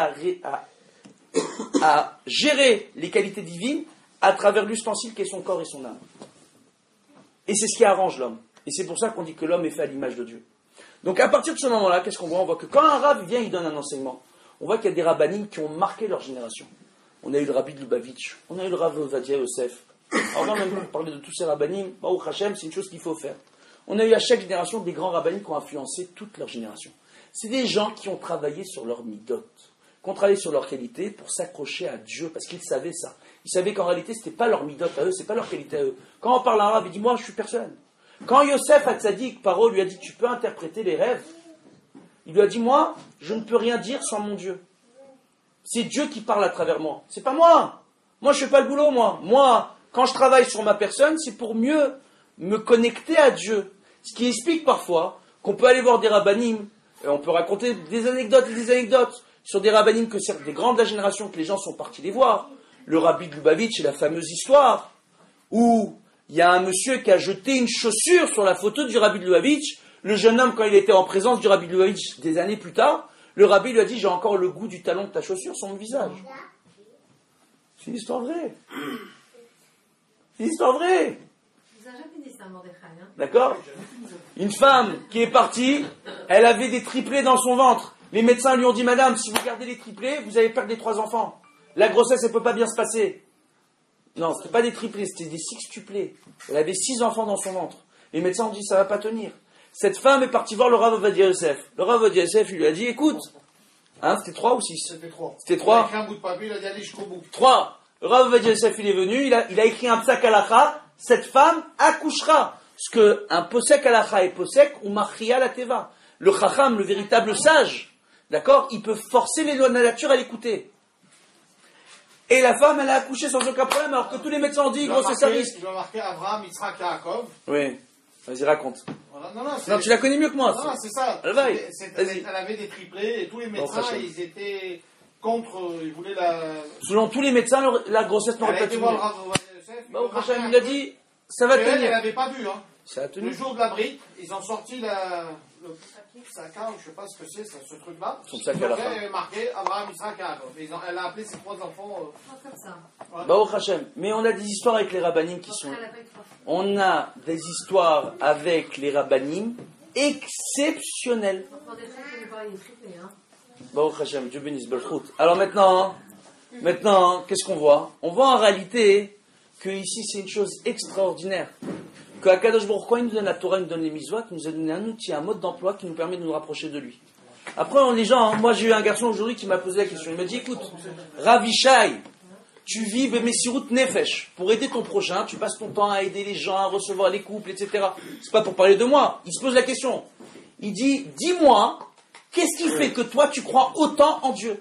à gérer les qualités divines à travers l'ustensile qui est son corps et son âme. Et c'est ce qui arrange l'homme. Et c'est pour ça qu'on dit que l'homme est fait à l'image de Dieu. Donc à partir de ce moment-là, qu'est-ce qu'on voit? On voit que quand un rabbin vient, il donne un enseignement. On voit qu'il y a des rabbanim qui ont marqué leur génération. On a eu le rabbi de Lubavitch, on a eu le rav Ovadia Yosef. Alors là, même pour parler de tous ces rabbanim, Baruch Hashem, c'est une chose qu'il faut faire. On a eu à chaque génération des grands rabbanim qui ont influencé toute leur génération. C'est des gens qui ont travaillé sur leur midot, qui ont travaillé sur leur qualité pour s'accrocher à Dieu, parce qu'ils savaient ça. Ils savaient qu'en réalité, ce n'était pas leur midot à eux, ce n'est pas leur qualité à eux. Quand on parle à un rabbin, il dit, moi, je suis personne. Quand Yosef Hatzadik, Paro, lui a dit, tu peux interpréter les rêves, il lui a dit, moi, je ne peux rien dire sans mon Dieu. C'est Dieu qui parle à travers moi. C'est pas moi. Moi, je ne fais pas le boulot, moi. Moi, quand je travaille sur ma personne, c'est pour mieux me connecter à Dieu. Ce qui explique parfois qu'on peut aller voir des rabbanim, et on peut raconter des anecdotes sur des rabbanim que des grands de la génération que les gens sont partis les voir. Le rabbi de Lubavitch, c'est la fameuse histoire où il y a un monsieur qui a jeté une chaussure sur la photo du rabbi de Lubavitch. Le jeune homme, quand il était en présence du rabbi de Lubavitch des années plus tard, le rabbi lui a dit, j'ai encore le goût du talon de ta chaussure sur mon visage. C'est une histoire vraie. C'est une histoire vraie. Vous avez jamais dit ça, Mordechai, hein? D'accord? Une femme qui est partie, elle avait des triplés dans son ventre. Les médecins lui ont dit, madame, si vous gardez les triplés, vous allez perdre les 3 enfants. La grossesse, elle ne peut pas bien se passer. Non, ce n'était pas des triplés, c'était des sextuplés. Elle avait 6 enfants dans son ventre. Les médecins ont dit, ça ne va pas tenir. Cette femme est partie voir le Rav Ovadia Yosef. Le Rav Ovadia Yosef, il lui a dit, écoute, c'était 3 ou 6? C'était 3. C'était 3. Il a écrit un bout de papier, il a dit, allez jusqu'au bout. 3. Le Rav Ovadia Yosef, il est venu, il a écrit un psak halacha, cette femme accouchera. ce qu'un posek halacha et posek ou machia la teva. Le chacham, le véritable sage, d'accord, il peut forcer les lois de la nature à l'écouter. Et la femme, elle a accouché sans aucun problème, alors que tous les médecins ont dit, grossesse à risque. Il doit marquer Abraham, Yitzhak, Yaakov. Oui, vas-y, raconte. Voilà. Non, tu la connais mieux que moi. Non, c'est ça. Vas-y. Elle avait des triplés et tous les médecins, ils étaient contre, ils voulaient la... Selon tous les médecins, la grossesse n'aurait Elle a pas été tenu. voir le Rav Yosef, Bah, au prochain, il a dit, ça va elle tenir. n'avait pas vu, hein. Ça a tenu. Le jour de la brique, ils ont sorti le saca, ou je sais pas ce que c'est, ce truc-là. Son sac à la fin. Il avait marqué Abraham, Yitzhak, Yaakov. Elle a appelé ses 3 enfants. Comme ça. Bah, au Hachem. Mais on a des histoires avec les rabbanim qui sont. Elle a pas eu trois fois. On a des histoires avec les rabbanim exceptionnelles. Pour des trucs qui nous parlent, il est triplé, hein. Bah, au Hachem, Dieu bénisse Belchout. Alors maintenant, qu'est-ce qu'on voit? On voit en réalité que ici c'est une chose extraordinaire. Que Akadosh Baruch Hu, quand il nous donne la Torah, il nous donne les mitzvot, il nous a donné un outil, un mode d'emploi qui nous permet de nous rapprocher de lui. Après, les gens, moi j'ai eu un garçon aujourd'hui qui m'a posé la question. Il m'a dit, écoute, Ravishai, tu vis Bemesirut Nefesh. Pour aider ton prochain, tu passes ton temps à aider les gens, à recevoir les couples, etc. C'est pas pour parler de moi. Il se pose la question. Il dit, dis-moi, qu'est-ce qui fait que toi tu crois autant en Dieu?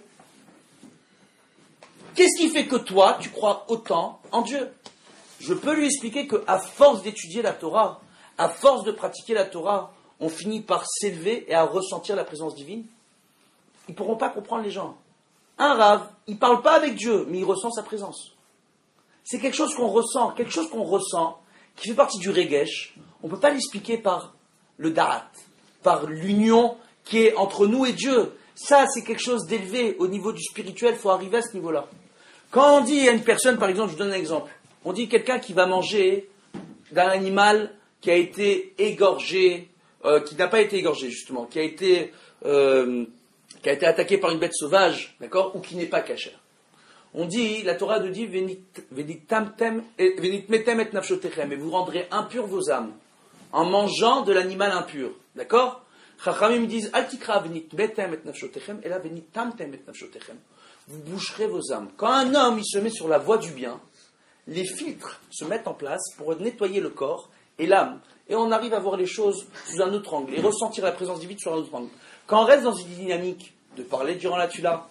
Qu'est-ce qui fait que toi tu crois autant en Dieu? Je peux lui expliquer qu'à force d'étudier la Torah, à force de pratiquer la Torah, on finit par s'élever et à ressentir la présence divine. Ils ne pourront pas comprendre les gens. Un rave, il ne parle pas avec Dieu, mais il ressent sa présence. C'est quelque chose qu'on ressent, qui fait partie du regesh. On ne peut pas l'expliquer par le da'at, par l'union qui est entre nous et Dieu. Ça, c'est quelque chose d'élevé au niveau du spirituel, il faut arriver à ce niveau-là. Quand on dit à une personne, par exemple, je vous donne un exemple, on dit quelqu'un qui va manger d'un animal qui a été égorgé, qui n'a pas été égorgé justement, qui a été attaqué par une bête sauvage, d'accord, ou qui n'est pas kasher. On dit, la Torah nous dit, venitmetem et nafshotechem, et vous rendrez impurs vos âmes en mangeant de l'animal impur, d'accord. Chachamim disent, al tikra venitmetem et nafshotechem, et là venitamtem et nafshotechem. Vous boucherez vos âmes. Quand un homme il se met sur la voie du bien, les filtres se mettent en place pour nettoyer le corps et l'âme. Et on arrive à voir les choses sous un autre angle et ressentir la présence divine sur un autre angle. Quand on reste dans une dynamique de parler durant la tula,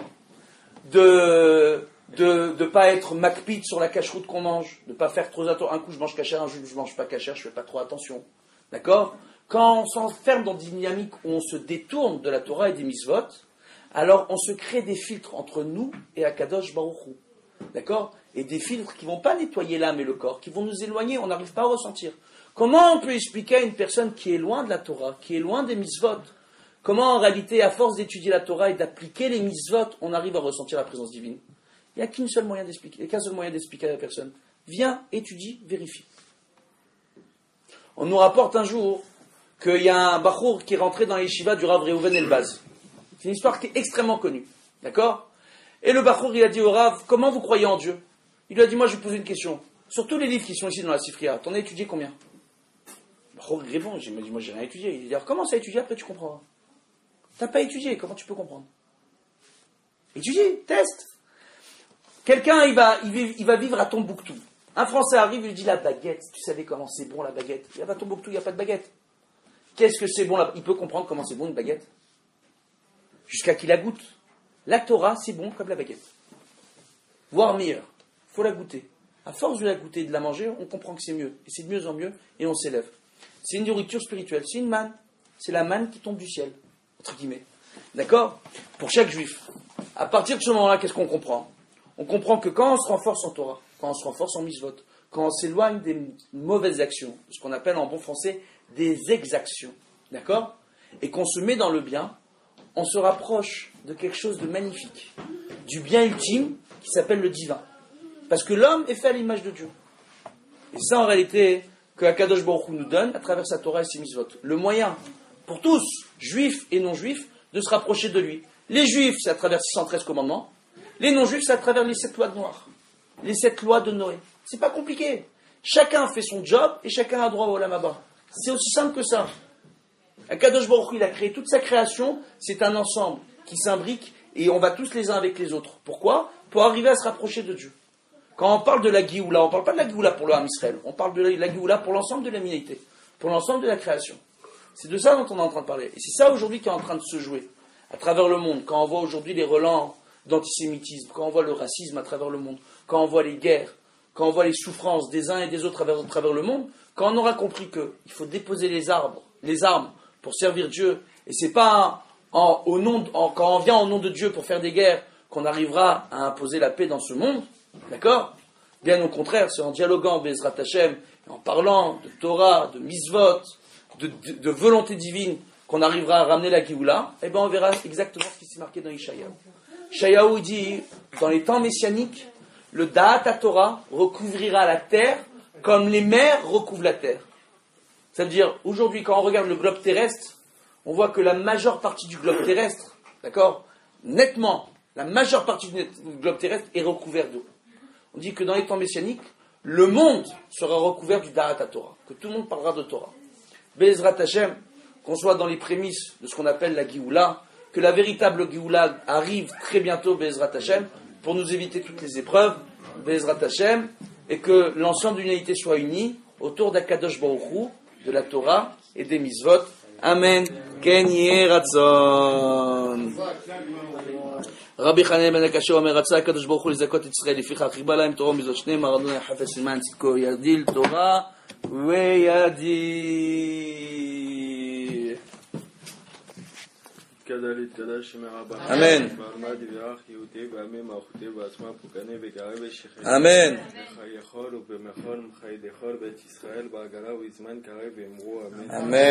de pas être makpid sur la cacheroute qu'on mange, de pas faire trop attention. Un coup je mange kasher, un jour je mange pas kasher, je fais pas trop attention. D'accord? Quand on s'enferme dans une dynamique où on se détourne de la Torah et des mitzvot, alors on se crée des filtres entre nous et Akadosh Baruch Hu. D'accord? Et des filtres qui ne vont pas nettoyer l'âme et le corps, qui vont nous éloigner, on n'arrive pas à ressentir. Comment on peut expliquer à une personne qui est loin de la Torah, qui est loin des mitzvot, comment en réalité, à force d'étudier la Torah et d'appliquer les mitzvot, on arrive à ressentir la présence divine? Il n'y a qu'un seul moyen d'expliquer à la personne. Viens, étudie, vérifie. On nous rapporte un jour qu'il y a un bachour qui est rentré dans l'yeshiva du Rav Reuven Elbaz. C'est une histoire qui est extrêmement connue. D'accord? Et le bachour, il a dit au Rav, comment vous croyez en Dieu? Il lui a dit, moi je vais poser une question. Sur tous les livres qui sont ici dans la Sifria, t'en as étudié combien? Le bachour répond, il m'a dit, moi j'ai rien étudié. Il dit, alors commence à étudier, après tu comprendras. T'as pas étudié, comment tu peux comprendre? Étudie, teste. Quelqu'un, il va vivre à Tombouctou. Un Français arrive, il lui dit, la baguette, tu savais comment c'est bon la baguette? Il y a pas Tombouctou, il n'y a pas de baguette. Qu'est-ce que c'est bon là? Il peut comprendre comment c'est bon une baguette. Jusqu'à qu'il la goûte. La Torah, c'est bon comme la baguette. Voire meilleur. Il faut la goûter. À force de la goûter et de la manger, on comprend que c'est mieux. Et c'est de mieux en mieux, et on s'élève. C'est une nourriture spirituelle. C'est une manne. C'est la manne qui tombe du ciel. Entre guillemets. D'accord? Pour chaque juif. À partir de ce moment-là, qu'est-ce qu'on comprend? On comprend que quand on se renforce en Torah, quand on se renforce en mitzvot, quand on s'éloigne des mauvaises actions, ce qu'on appelle en bon français des exactions, d'accord? Et qu'on se met dans le bien, on se rapproche de quelque chose de magnifique, du bien ultime qui s'appelle le divin. Parce que l'homme est fait à l'image de Dieu. Et ça, en réalité, que Akadosh Baruch Hu nous donne à travers sa Torah et ses mitzvot. Le moyen pour tous, juifs et non-juifs, de se rapprocher de lui. Les juifs, c'est à travers 613 commandements. Les non-juifs, c'est à travers les 7 lois de Noir. Les 7 lois de Noé. C'est pas compliqué. Chacun fait son job et chacun a droit au Olam Haba. C'est aussi simple que ça. Akadosh Baruch Hu, il a créé toute sa création, c'est un ensemble qui s'imbrique et on va tous les uns avec les autres. Pourquoi? Pour arriver à se rapprocher de Dieu. Quand on parle de la Géoula, on ne parle pas de la Géoula pour le Ham Israël, on parle de la Géoula pour l'ensemble de l'humanité, pour l'ensemble de la création. C'est de ça dont on est en train de parler. Et c'est ça aujourd'hui qui est en train de se jouer à travers le monde. Quand on voit aujourd'hui les relents d'antisémitisme, quand on voit le racisme à travers le monde, quand on voit les guerres, quand on voit les souffrances des uns et des autres à travers le monde, quand on aura compris qu'il faut déposer les armes pour servir Dieu, et c'est pas quand on vient au nom de Dieu pour faire des guerres qu'on arrivera à imposer la paix dans ce monde, d'accord ? Bien au contraire, c'est en dialoguant Bezrat Hashem, en parlant de Torah, de Mitzvot, de volonté divine qu'on arrivera à ramener la Géoula, et bien on verra exactement ce qui s'est marqué dans Ishaïaou. Ishaïaou dit, dans les temps messianiques, le Da'at HaTorah recouvrira la terre comme les mers recouvrent la terre. Ça veut dire, aujourd'hui, quand on regarde le globe terrestre, on voit que la majeure partie du globe terrestre, d'accord, nettement, la majeure partie du globe terrestre est recouverte d'eau. On dit que dans les temps messianiques, le monde sera recouvert du Da'at HaTorah, que tout le monde parlera de Torah. Be'ezrat Hashem, qu'on soit dans les prémices de ce qu'on appelle la Géoula, que la véritable Géoula arrive très bientôt, Be'ezrat Hashem, pour nous éviter toutes les épreuves, Be'ezrat Hashem, et que l'ensemble de l'humanité soit unie autour d'Akadosh Baruch Hu, de la Torah et des Mitzvot. Amen. Ken yeh ratzon. רבי חנניה בן הקשה אומר, רצה הקדוש ברוך הוא לזכות את ישראל, לפיכך חיבה להם תורה ומזאת שניהם, אדוני חפץ למען צדקו, ידיל תורה וידיל. יתגדל יתקדש שמי רבה. אמן. מעמד יברך יהודי בעמי מלכותי בעצמה פוגעני וגרה ושכני. אמן. יכול ובמכון מחי דכל בית ישראל בעגלה ובזמן קרב ואמרו אמן. אמן.